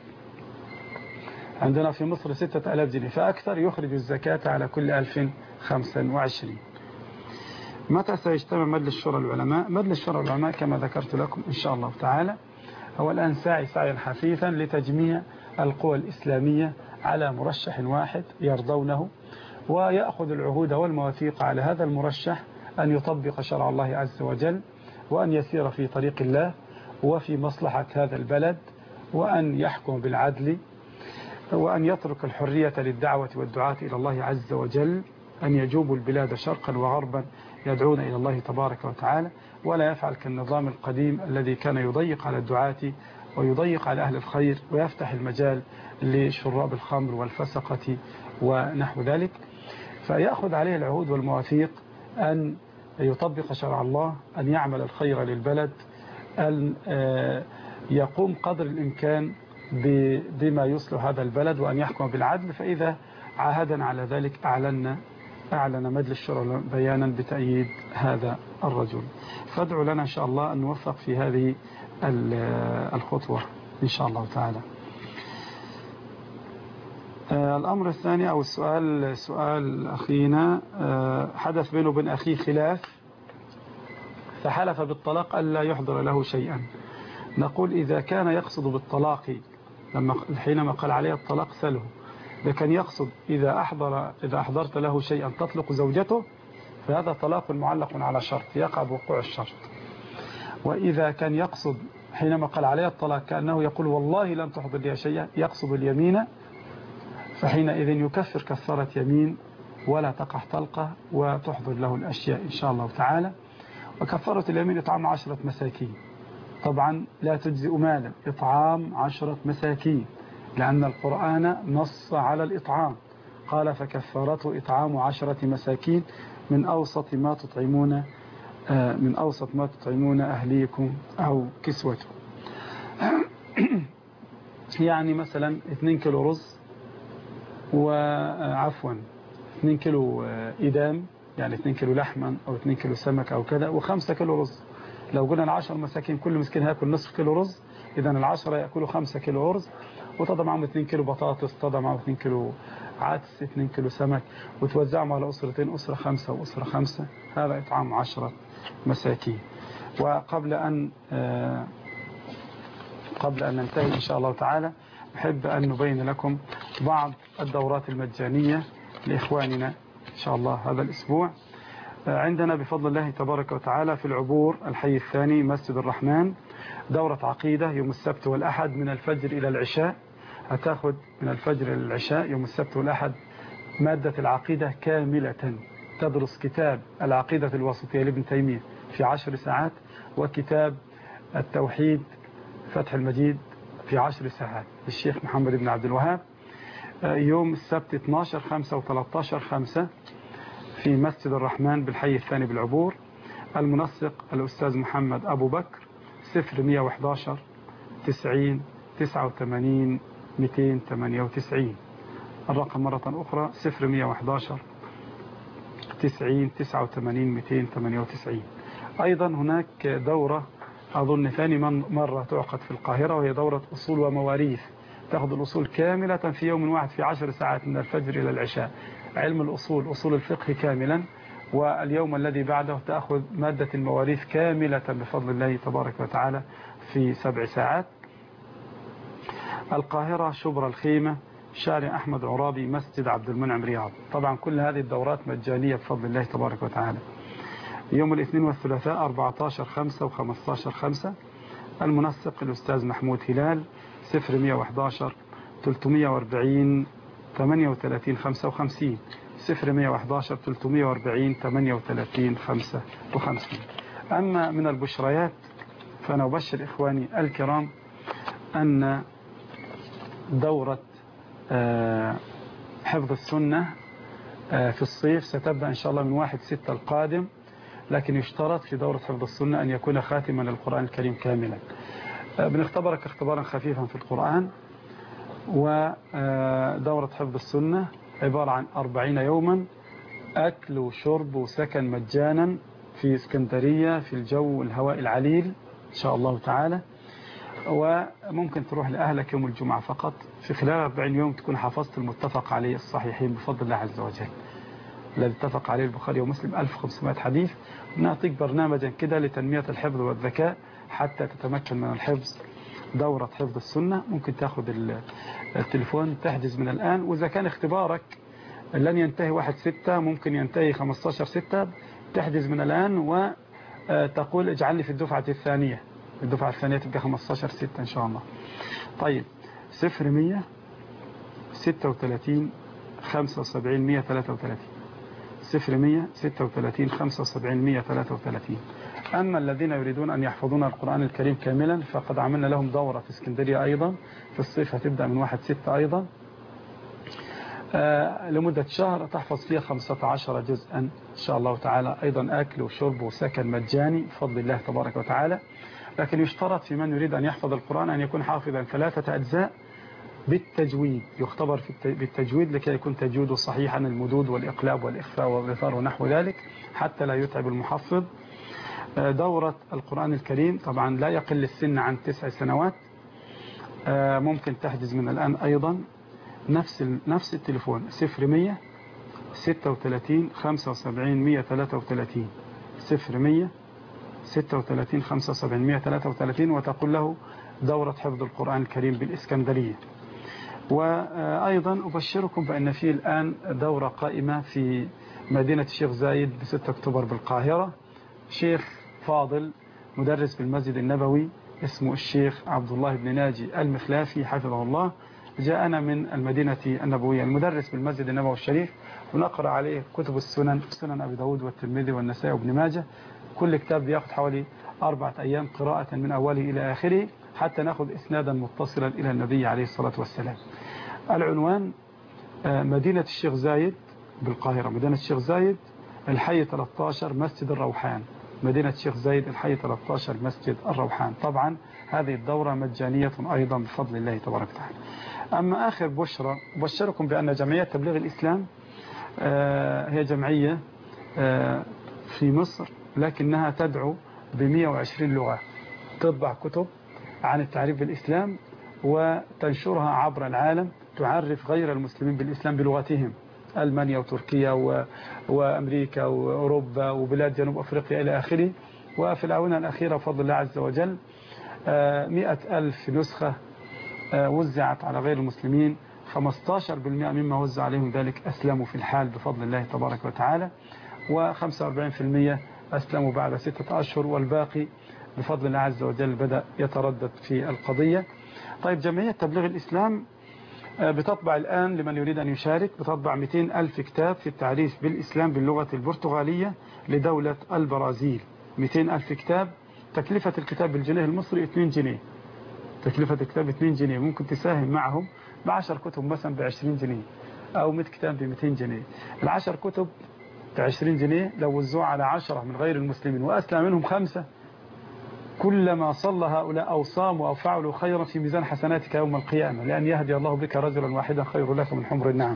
عندنا في مصر ستة آلاف جنيه فأكثر، يخرج الزكاة على كل ألف خمسة وعشرين. متى سيجتمع مجلس شورى العلماء؟ مجلس شورى العلماء كما ذكرت لكم إن شاء الله تعالى هو الآن ساعي سعيا حثيثا لتجميع القوى الإسلامية على مرشح واحد يرضونه، ويأخذ العهود والمواثيق على هذا المرشح أن يطبق شرع الله عز وجل، وأن يسير في طريق الله وفي مصلحة هذا البلد، وأن يحكم بالعدل، وأن يترك الحرية للدعوة والدعاة إلى الله عز وجل، أن يجوبوا البلاد شرقا وغربا يدعون إلى الله تبارك وتعالى، ولا يفعل كالنظام القديم الذي كان يضيق على الدعاة ويضيق على أهل الخير ويفتح المجال لشراب الخمر والفسقة ونحو ذلك. فيأخذ عليه العهود والمواثيق أن يطبق شرع الله، أن يعمل الخير للبلد، أن يقوم قدر الإمكان بما يصلح هذا البلد، وأن يحكم بالعدل. فإذا عاهدنا على ذلك أعلنا أعلن مجلس الشورى بيانا بتأييد هذا الرجل. فادعوا لنا إن شاء الله أن نوفق في هذه الخطوة إن شاء الله تعالى. الأمر الثاني أو السؤال سؤال أخينا، حدث بينه وبين أخيه خلاف فحلف بالطلاق ألا يحضر له شيئا. نقول إذا كان يقصد بالطلاق لما حينما قال عليه الطلاق سله، إذا كان يقصد إذا أحضر إذا أحضرت له شيئا تطلق زوجته فهذا طلاق معلق على شرط يقع بوقوع الشرط. وإذا كان يقصد حينما قال عليه الطلاق كأنه يقول والله لن تحضر لي شيئا يقصد اليمين، فحينئذ يكفر كفارة يمين ولا تقع طلقة وتحضر له الأشياء إن شاء الله تعالى. وكفارة اليمين إطعام عشرة مساكين، طبعا لا تجزئ مالا، إطعام عشرة مساكين، لأن القرآن نص على الإطعام، قال فكفارته إطعام عشرة مساكين من أوسط ما تطعمون من أوسط ما تطعمون أهليكم أو كسوته. يعني مثلا اثنين كيلو رز وعفوا اثنين كيلو إدام، يعني اثنين كيلو لحما أو اثنين كيلو سمك أو كذا، وخمسة كيلو رز. لو قلنا العشر مساكين كل مسكين هياكل نصف كيلو رز، إذا العشرة يأكلوا خمسة كيلو رز، وتضع معهم اثنين كيلو بطاطس، تضع معهم اثنين كيلو عدس، اثنين كيلو سمك، وتوزعهم على أسرتين، أسرة خمسة وأسرة خمسة، هذا إطعام عشرة مساكين. وقبل أن قبل أن ننتهي إن شاء الله تعالى أحب أن نبين لكم بعض الدورات المجانية لإخواننا إن شاء الله هذا الأسبوع. عندنا بفضل الله تبارك وتعالى في العبور الحي الثاني مسجد الرحمن دورة عقيدة يوم السبت والأحد من الفجر إلى العشاء. هتاخد من الفجر إلى العشاء يوم السبت والأحد مادة العقيدة كاملة، تدرس كتاب العقيدة الوسطية لابن تيمية في عشر ساعات، وكتاب التوحيد فتح المجيد في عشر ساعات للشيخ محمد بن عبد الوهاب. يوم السبت اثناشر خمسة وثلاثة عشر خمسة في مسجد الرحمن بالحي الثاني بالعبور. المنسق الأستاذ محمد أبو بكر صفر مية وحداشر تسعين تسعة وثمانين مئتين وثمانية وتسعين. الرقم مرة أخرى صفر مية وحداشر تسعين تسعة وثمانين مئتين وثمانية وتسعين. أيضا هناك دورة أظن ثاني مرة تعقد في القاهرة، وهي دورة أصول ومواريث، تأخذ الأصول كاملة في يوم واحد في عشر ساعات من الفجر إلى العشاء. علم الأصول أصول الفقه كاملا، واليوم الذي بعده تأخذ مادة المواريث كاملة بفضل الله تبارك وتعالى في سبع ساعات. القاهرة شبرا الخيمة شارع أحمد عرابي مسجد عبد المنعم رياض. طبعا كل هذه الدورات مجانية بفضل الله تبارك وتعالى. يوم الاثنين والثلاثاء أربعة عشر خمسة وخمسة عشر خمسة. المنسق الأستاذ محمود هلال صفر مية وحداشر ثلاثمية وأربعين ثمانية وثلاثين خمسة وخمسين صفر مية وحداشر ثلاثمية وأربعين ثمانية وثلاثين خمسة وخمسين. أما من البشريات فأنا أبشر إخواني الكرام أن دورة حفظ السنة في الصيف ستبدأ إن شاء الله من واحد ستة القادم، لكن يشترط في دورة حفظ السنة أن يكون خاتما للقرآن الكريم كاملا. بنختبرك اختبارا خفيفا في القرآن. ودورة حفظ السنة عبارة عن أربعين يوما أكل وشرب وسكن مجانا في اسكندرية في الجو الهواء العليل إن شاء الله تعالى. وممكن تروح لأهلك يوم الجمعة فقط. في خلال أربعين يوم تكون حفظت المتفق عليه الصحيحين بفضل الله عز وجل، الذي اتفق عليه البخاري ومسلم ألف وخمسمائة حديث. ونعطيك برنامجا كده لتنمية الحفظ والذكاء حتى تتمكن من الحفظ. دورة حفظ السنة ممكن تاخد التليفون تحجز من الآن، وإذا كان اختبارك لن ينتهي واحد ستة ممكن ينتهي خمستاشر ستة، تحجز من الآن وتقول اجعلني في الدفعة الثانية. الدفعة الثانية تبقى خمستاشر ستة إن شاء الله. طيب صفر مية ستة وثلاثين خمسة وسبعين مية ثلاثة وثلاثين صفر مية ستة وثلاثين خمسة وسبعين مية ثلاثة وثلاثين. أما الذين يريدون أن يحفظون القرآن الكريم كاملا فقد عملنا لهم دورة في اسكندرية أيضا في الصيف، هتبدأ من واحد ستة أيضا آه لمدة شهر تحفظ فيها خمسة عشر جزءا إن شاء الله تعالى. أيضا أكل وشرب وسكن مجاني بفضل الله تبارك وتعالى. لكن يشترط في من يريد أن يحفظ القرآن أن يكون حافظا ثلاثة أجزاء بالتجويد، يختبر في بالتجويد لكي يكون تجويده صحيحا، المدود والإقلاب والإخفاء والغفار ونحو ذلك حتى لا يتعب المحفظ. دورة القرآن الكريم طبعا لا يقل السن عن تسع سنوات. ممكن تحجز من الآن أيضا. نفس نفس التليفون صفر مية ستة وثلاثين خمسة وسبعين مية ثلاثة وثلاثين صفر مية ستة وثلاثين خمسة وسبعين مية ثلاثة وثلاثين، وتقول له دورة حفظ القرآن الكريم بالإسكندرية. وأيضا أبشركم بأن في الآن دورة قائمة في مدينة الشيخ زايد بستة أكتوبر بالقاهرة. شيخ فاضل مدرس بالمسجد النبوي اسمه الشيخ عبد الله بن ناجي المخلافي حفظه الله، جاءنا من المدينة النبوية، المدرس بالمسجد النبوي الشريف، ونقرأ عليه كتب السنن، سنن أبي داود والترمذي والنسائي وابن ماجه. كل كتاب بياخد حوالي أربعة أيام قراءة من أوله إلى آخره حتى نأخذ إسنادا متصلا إلى النبي عليه الصلاة والسلام. العنوان مدينة الشيخ زايد بالقاهرة، مدينة الشيخ زايد الحي ثلاثة عشر مسجد الروحان، مدينة الشيخ زايد الحي ثلاثة عشر مسجد الروحان. طبعا هذه الدورة مجانية أيضا بفضل الله تبارك وتعالى. أما آخر بشرى بشركم بأن جمعية تبليغ الإسلام هي جمعية في مصر لكنها تدعو بمئة وعشرين لغة، تطبع كتب عن التعريف بالإسلام وتنشرها عبر العالم، تعرف غير المسلمين بالإسلام بلغتهم، ألمانيا وتركيا و... وأمريكا وأوروبا وبلاد جنوب أفريقيا إلى آخره. وفي الآونة الأخيرة بفضل الله عز وجل مئة ألف نسخة وزعت على غير المسلمين، خمسة عشر بالمئة مما وزع عليهم ذلك أسلموا في الحال بفضل الله تبارك وتعالى، وخمسة وأربعين بالمئة أسلموا بعد ستة أشهر، والباقي بفضل الله عز وجل بدأ يتردد في القضية. طيب، جمعية تبليغ الإسلام بتطبع الآن لمن يريد أن يشارك بتطبع مئتين ألف كتاب في التعريف بالإسلام باللغة البرتغالية لدولة البرازيل. مئتين ألف كتاب، تكلفة الكتاب بالجنيه المصري اثنين جنيه. تكلفة الكتاب اثنين جنيه، ممكن تساهم معهم بعشر كتب مثلا بعشرين جنيه، أو مئة كتاب بمئتين جنيه. العشر كتب بعشرين جنيه لو وزعوا على عشرة من غير المسلمين وأسلم منهم خمسة، كلما صلى هؤلاء أو صاموا أو فعلوا خيرا في ميزان حسناتك يوم القيامة، لأن يهدي الله بك رجلا واحدا خير لك من حمر النعم.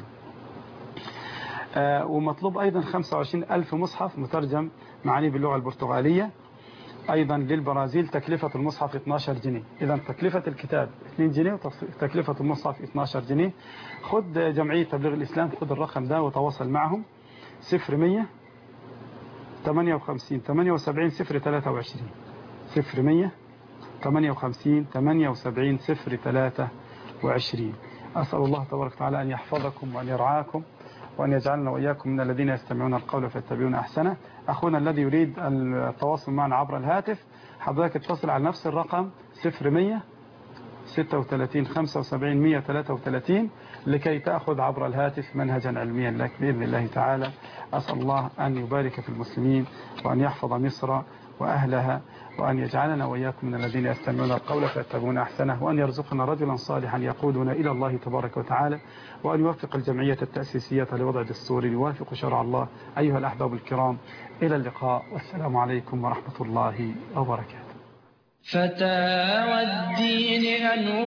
آه ومطلوب أيضا خمسة وعشرين ألف مصحف مترجم معانيه باللغة البرتغالية أيضا للبرازيل، تكلفة المصحف اثني عشر جنيه. إذا تكلفة الكتاب اثنين جنيه وتكلفة المصحف اثني عشر جنيه. خد جمعية تبليغ الإسلام، خد الرقم ده وتواصل معهم صفر مية ثمانية وخمسين ثمانية وسبعين صفر ثلاثة وعشرين صفر مية ثمانية وخمسين ثمانية وسبعين صفر ثلاثة وعشرين. أسأل الله تبارك وتعالى أن يحفظكم وأن يرعاكم وأن يجعلنا وإياكم من الذين يستمعون القول فيتبعون أحسنه. أخونا الذي يريد التواصل معنا عبر الهاتف، حضرتك اتصل على نفس الرقم صفر مية ستة وثلاثين خمسة وسبعين مية وثلاثة وثلاثين لكي تأخذ عبر الهاتف منهجا علميا لك بإذن الله تعالى. أسأل الله أن يبارك في المسلمين وأن يحفظ مصر وأهلها، وأن يجعلنا وإياكم من الذين يستمعون القول فيتبعون أحسنه، وأن يرزقنا رجلا صالحا يقودنا إلى الله تبارك وتعالى، وأن يوفق الجمعية التأسيسية لوضع دستور يوافق شرع الله. أيها الأحباب الكرام، إلى اللقاء، والسلام عليكم ورحمة الله وبركاته. فتاوى الدين أنوار